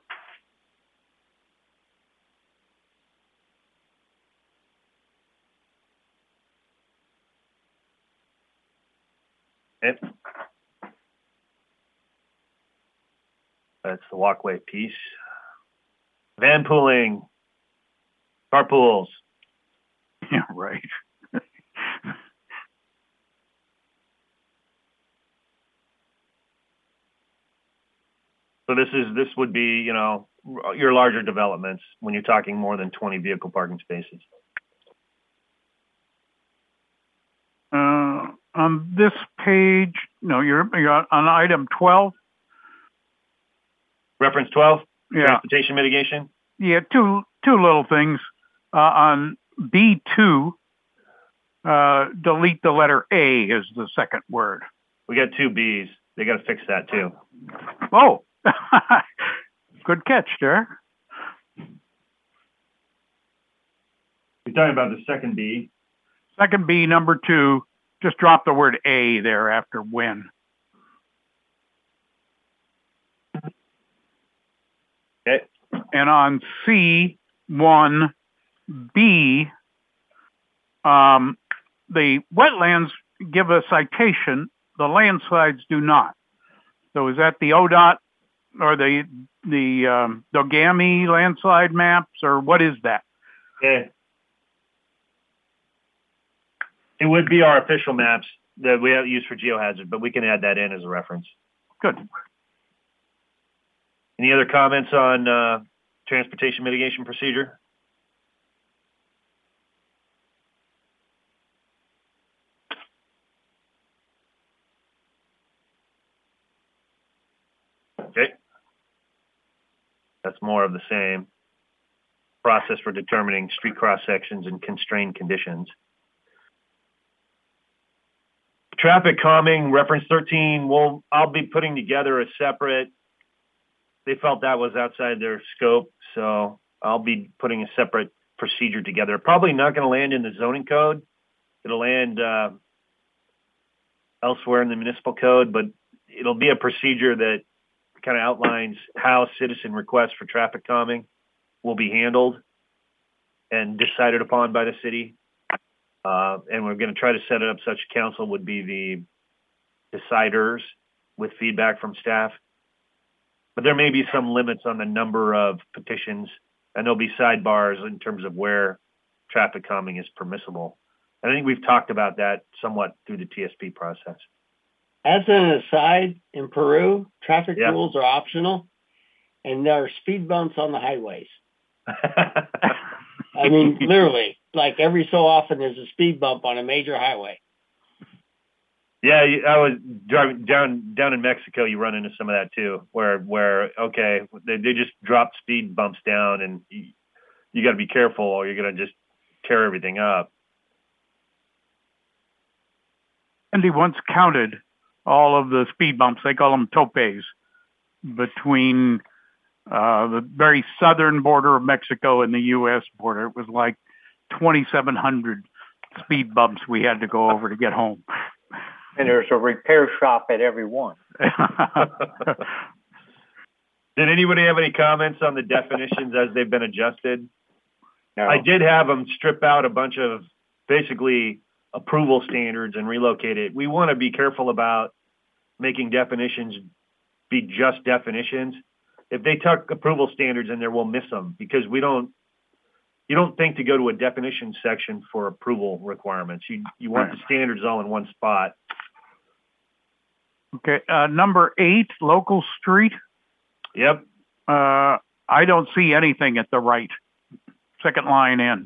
Okay. That's the walkway piece. Van pooling, carpools. Yeah, right. So this would be, your larger developments when you're talking more than 20 vehicle parking spaces. On this page, you're on item 12. Reference 12? Yeah. Transportation mitigation? Yeah, two little things. On B2, delete the letter A is the second word. We got two B's. they got to fix that too. Oh, good catch, Derek. You're talking about the second B. Second B, number 2, just drop the word A there after when. Okay. And on C1B, the wetlands give a citation, the landslides do not. So is that the ODOT or the Dogami landslide maps, or what is that? Okay. It would be our official maps that we have used for geohazard, but we can add that in as a reference. Good. Any other comments on transportation mitigation procedure? Okay. That's more of the same process for determining street cross sections and constrained conditions. Traffic calming, reference 13, I'll be putting together a separate, they felt that was outside their scope, so I'll be putting a separate procedure together. Probably not going to land in the zoning code. It'll land elsewhere in the municipal code, but it'll be a procedure that kind of outlines how citizen requests for traffic calming will be handled and decided upon by the city. And we're going to try to set it up such council would be the deciders with feedback from staff. But there may be some limits on the number of petitions, and there'll be sidebars in terms of where traffic calming is permissible. And I think we've talked about that somewhat through the TSP process. As an aside, in Peru, traffic rules are optional, and there are speed bumps on the highways. I mean, literally, like every so often there's a speed bump on a major highway. Yeah, I was driving down in Mexico. You run into some of that too, where okay, they just drop speed bumps down, and you got to be careful, or you're going to just tear everything up. Andy once counted all of the speed bumps. They call them topes between the very southern border of Mexico and the U.S. border. It was like 2,700 speed bumps we had to go over to get home. And there's a repair shop at every one. Did anybody have any comments on the definitions as they've been adjusted? No. I did have them strip out a bunch of basically approval standards and relocate it. We want to be careful about making definitions be just definitions. If they tuck approval standards in there, we'll miss them because you don't think to go to a definition section for approval requirements. You want the standards all in one spot. Okay, number 8, local street. Yep. I don't see anything at the right. Second line in.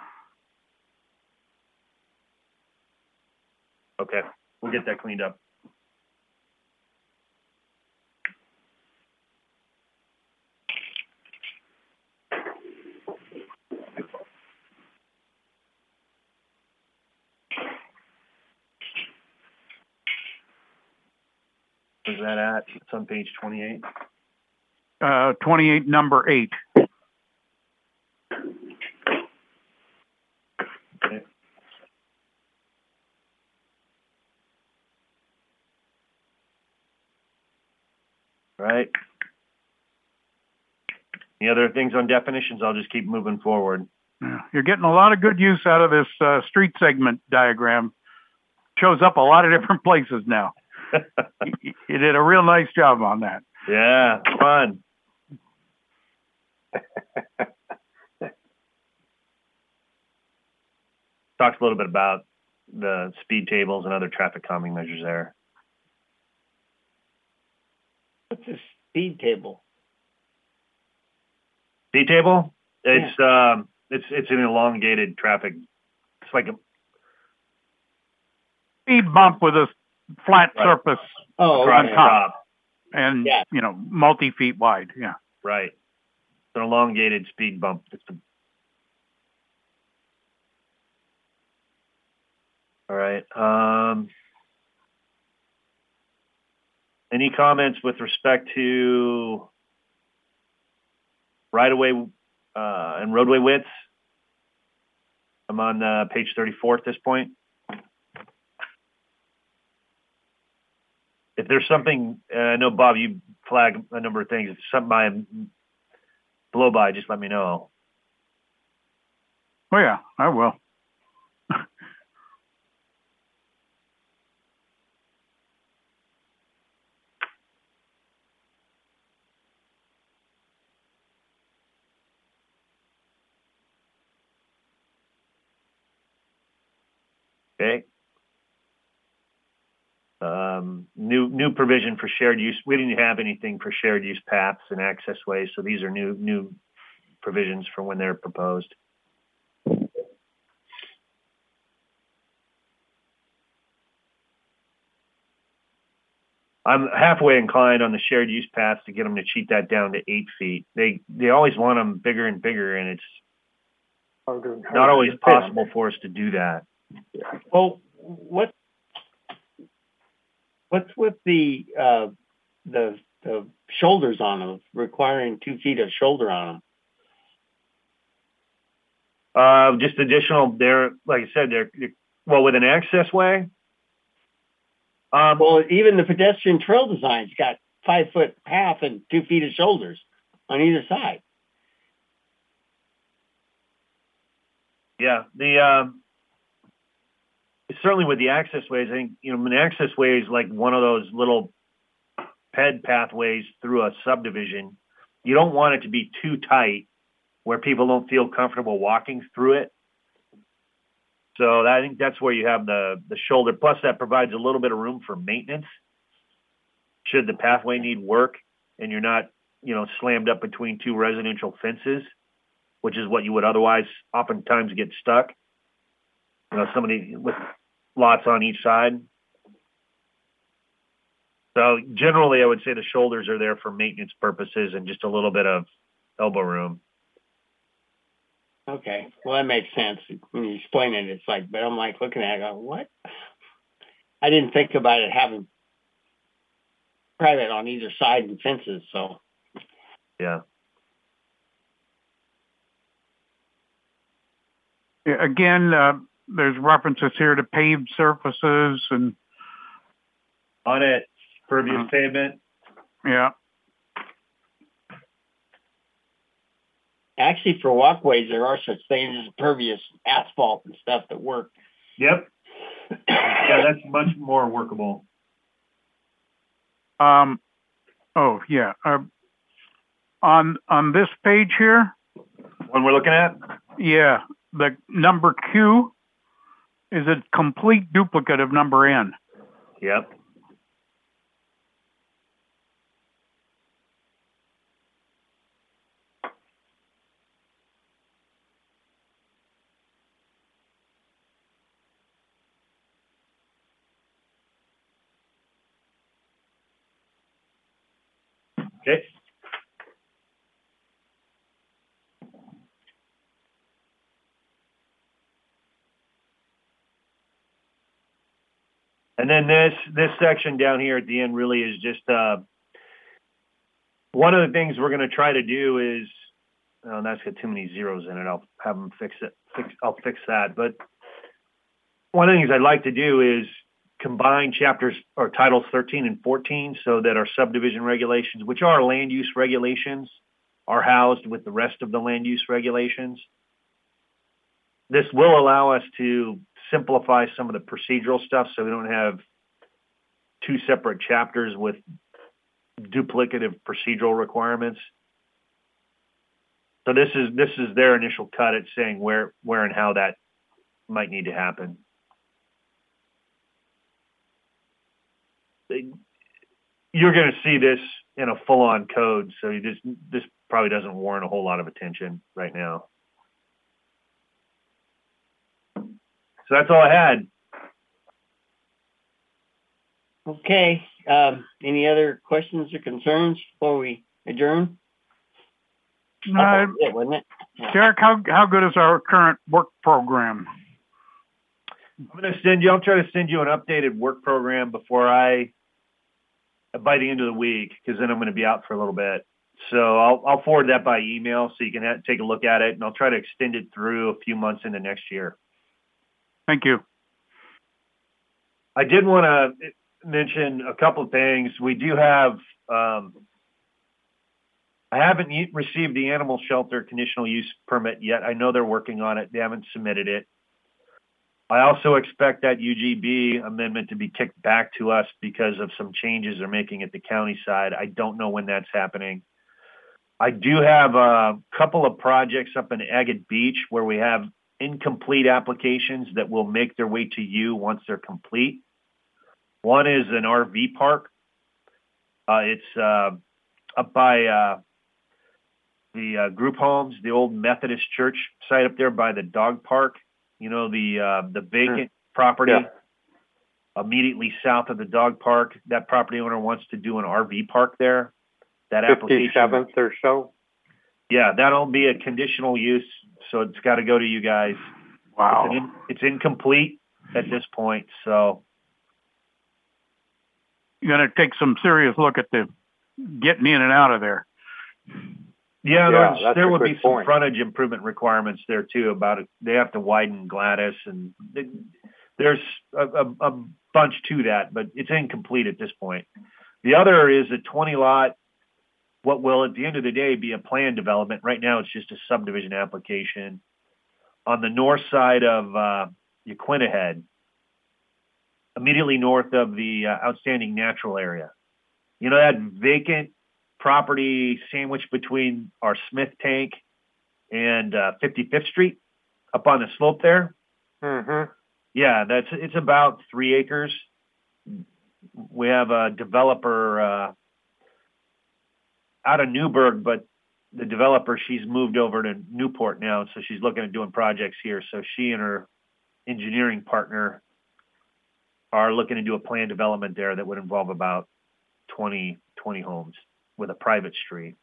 Okay, we'll get that cleaned up. Where's that at? It's on page 28. 28, number 8. Okay. All right. Any other things on definitions? I'll just keep moving forward. Yeah. You're getting a lot of good use out of this street segment diagram. Shows up a lot of different places now. You did a real nice job on that. Yeah, fun. Talks a little bit about the speed tables and other traffic calming measures there. What's a speed table? Speed table? It's an elongated traffic. It's like a speed bump with a flat surface on top. And, multi-feet wide. Yeah. Right. It's an elongated speed bump. All right. Any comments with respect to right-of-way and roadway widths? I'm on page 34 at this point. If there's something, I know, Bob, you flag a number of things. If something I blow by, just let me know. Oh, yeah, I will. Okay. New provision for shared use. We didn't have anything for shared use paths and access ways, so these are new provisions for when they're proposed. I'm halfway inclined on the shared use paths to get them to cheat that down to 8 feet. They always want them bigger and bigger, and it's not always possible for us to do that. Well, what's with the shoulders on them, requiring 2 feet of shoulder on them? Just additional. They're, like I said, they're well, with an access way. Well, even the pedestrian trail design's got 5-foot path and 2 feet of shoulders on either side. Yeah, certainly with the access ways, I think, an access way is like one of those little ped pathways through a subdivision. You don't want it to be too tight where people don't feel comfortable walking through it. So I think that's where you have the shoulder. Plus, that provides a little bit of room for maintenance should the pathway need work and you're not, slammed up between two residential fences, which is what you would otherwise oftentimes get stuck. Somebody with lots on each side. So generally, I would say the shoulders are there for maintenance purposes and just a little bit of elbow room. Okay, well, that makes sense. When you explain it, it's like, but I'm like looking at it, going, what? I didn't think about it having private on either side and fences, so. Yeah. Again, there's references here to paved surfaces and. On it, pervious pavement. Yeah. Actually, for walkways, there are such things as pervious asphalt and stuff that work. Yep. Yeah, that's much more workable. Oh yeah. On this page here. One we're looking at. Yeah, the number Q is a complete duplicate of number N. Yep. Okay. And then this section down here at the end really is just one of the things we're going to try to do is, that's got too many zeros in it. I'll have them fix it. I'll fix that. But one of the things I'd like to do is combine chapters or titles 13 and 14 so that our subdivision regulations, which are land use regulations, are housed with the rest of the land use regulations. This will allow us to simplify some of the procedural stuff so we don't have two separate chapters with duplicative procedural requirements. So this is their initial cut at saying where and how that might need to happen. You're going to see this in a full-on code, so this probably doesn't warrant a whole lot of attention right now. So that's all I had. Okay. Any other questions or concerns before we adjourn? It, wasn't it? Yeah. Derek, how good is our current work program? I'll try to send you an updated work program before I by the end of the week, because then I'm going to be out for a little bit. So I'll forward that by email so you can take a look at it, and I'll try to extend it through a few months into next year. Thank you. I did want to mention a couple of things. We do have, I haven't received the animal shelter conditional use permit yet. I know they're working on it. They haven't submitted it. I also expect that UGB amendment to be kicked back to us because of some changes they're making at the county side. I don't know when that's happening. I do have a couple of projects up in Agate Beach where we have incomplete applications that will make their way to you once they're complete. One is an RV park. It's up by the group homes, the old Methodist church site up there by the dog park. You know, the vacant property immediately south of the dog park. That property owner wants to do an RV park there. That application, 57th or so. Yeah, that'll be a conditional use, so it's got to go to you guys. Wow. It's incomplete at this point, so you're going to take some serious look at the getting in and out of there. Yeah, there would be some frontage improvement requirements there too. About it, they have to widen Gladys, and there's a bunch to that, but it's incomplete at this point. The other is a 20 lot. What will, at the end of the day, be a plan development. Right now, it's just a subdivision application on the north side of Yaquina Head, immediately north of the outstanding natural area. You know, that vacant property sandwiched between our Smith tank and 55th Street up on the slope there. Mm-hmm. Yeah, it's about 3 acres. We have a developer out of Newburgh, but the developer, she's moved over to Newport now, so she's looking at doing projects here. So she and her engineering partner are looking to do a planned development there that would involve about 20 homes with a private street.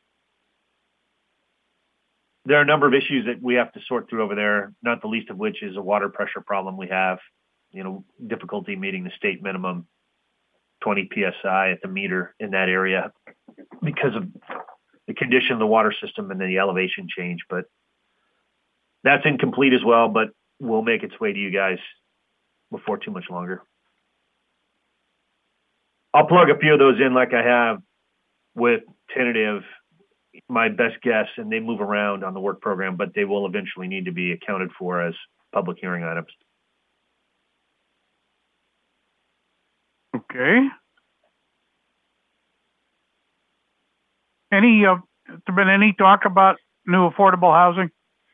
There are a number of issues that we have to sort through over there, not the least of which is a water pressure problem we have, you know, difficulty meeting the state minimum 20 PSI at the meter in that area because of the condition of the water system and the elevation change. But that's incomplete as well, but will make its way to you guys before too much longer. I'll plug a few of those in like I have with tentative, my best guess, and they move around on the work program, but they will eventually need to be accounted for as public hearing items. Okay. Has there been any talk about new affordable housing?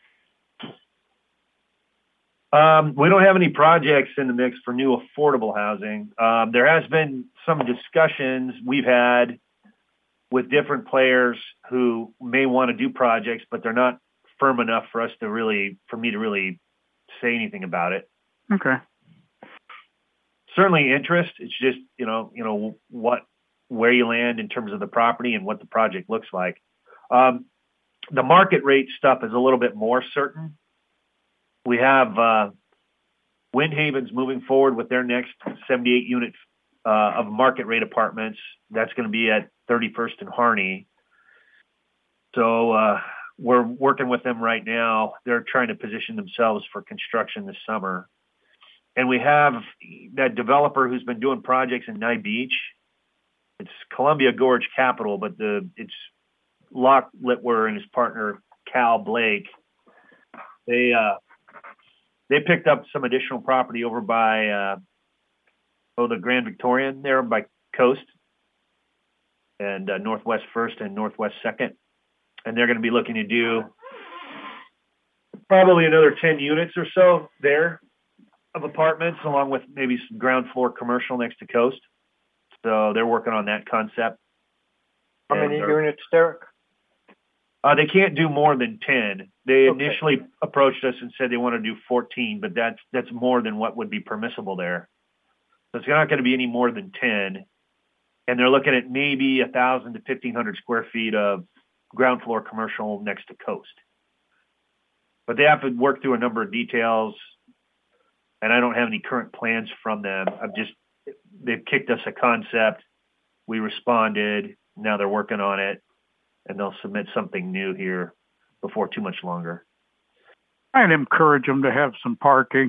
We don't have any projects in the mix for new affordable housing. There has been some discussions we've had with different players who may want to do projects, but they're not firm enough for me to really say anything about it. Okay. Certainly interest. It's just, where you land in terms of the property and what the project looks like. The market rate stuff is a little bit more certain. We have Windhaven's moving forward with their next 78 unit of market rate apartments. That's going to be at 31st and Harney. So we're working with them right now. They're trying to position themselves for construction this summer. And we have that developer who's been doing projects in Nye Beach. It's Columbia Gorge Capital, but it's Locke Litwer and his partner Cal Blake. They picked up some additional property over by the Grand Victorian there by Coast and Northwest First and Northwest Second, and they're going to be looking to do probably another 10 units or so there of apartments, along with maybe some ground floor commercial next to Coast. So they're working on that concept. How many units, Derek? They can't do more than 10. They initially approached us and said they want to do 14, but that's more than what would be permissible there. So it's not going to be any more than 10. And they're looking at maybe 1,000 to 1,500 square feet of ground floor commercial next to Coast. But they have to work through a number of details, and I don't have any current plans from them. They've kicked us a concept, We responded. Now they're working on it, and they'll submit something new here before too much longer. I'd encourage them to have some parking.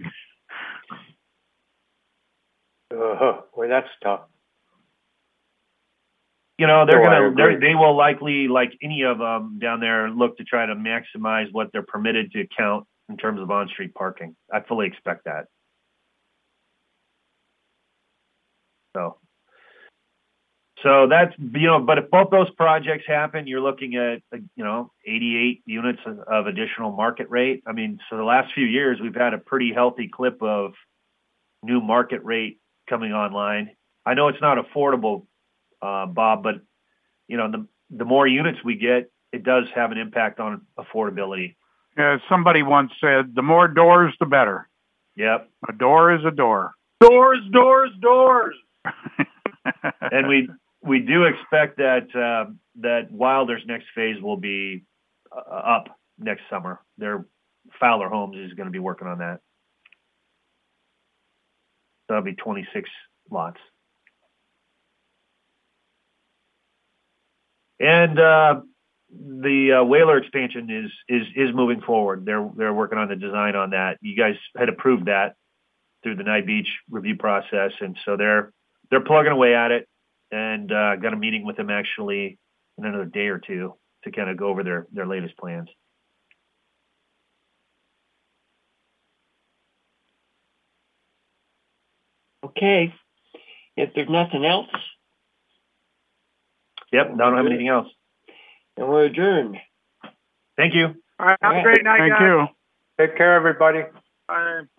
Well, that's tough. You know, they will likely, like any of them down there, look to try to maximize what they're permitted to count in terms of on-street parking. I fully expect that. So that's, you know, but if both those projects happen, you're looking at, 88 units of additional market rate. I mean, so the last few years, we've had a pretty healthy clip of new market rate coming online. I know it's not affordable, Bob, but, you know, the more units we get, it does have an impact on affordability. Yeah, somebody once said, the more doors, the better. Yep. A door is a door. Doors, doors, doors. And we do expect that that Wilder's next phase will be up next summer. Their Fowler Homes is going to be working on that. That'll be 26 lots. And the Whaler expansion is moving forward. They're working on the design on that. You guys had approved that through the Nye Beach review process, and so they're plugging away at it. And got a meeting with them actually in another day or two to kind of go over their latest plans. Okay. If there's nothing else. Yep, I don't have anything else. And we're adjourned. Thank you. All right, have a great night, guys. Thank you. Take care, everybody. Bye.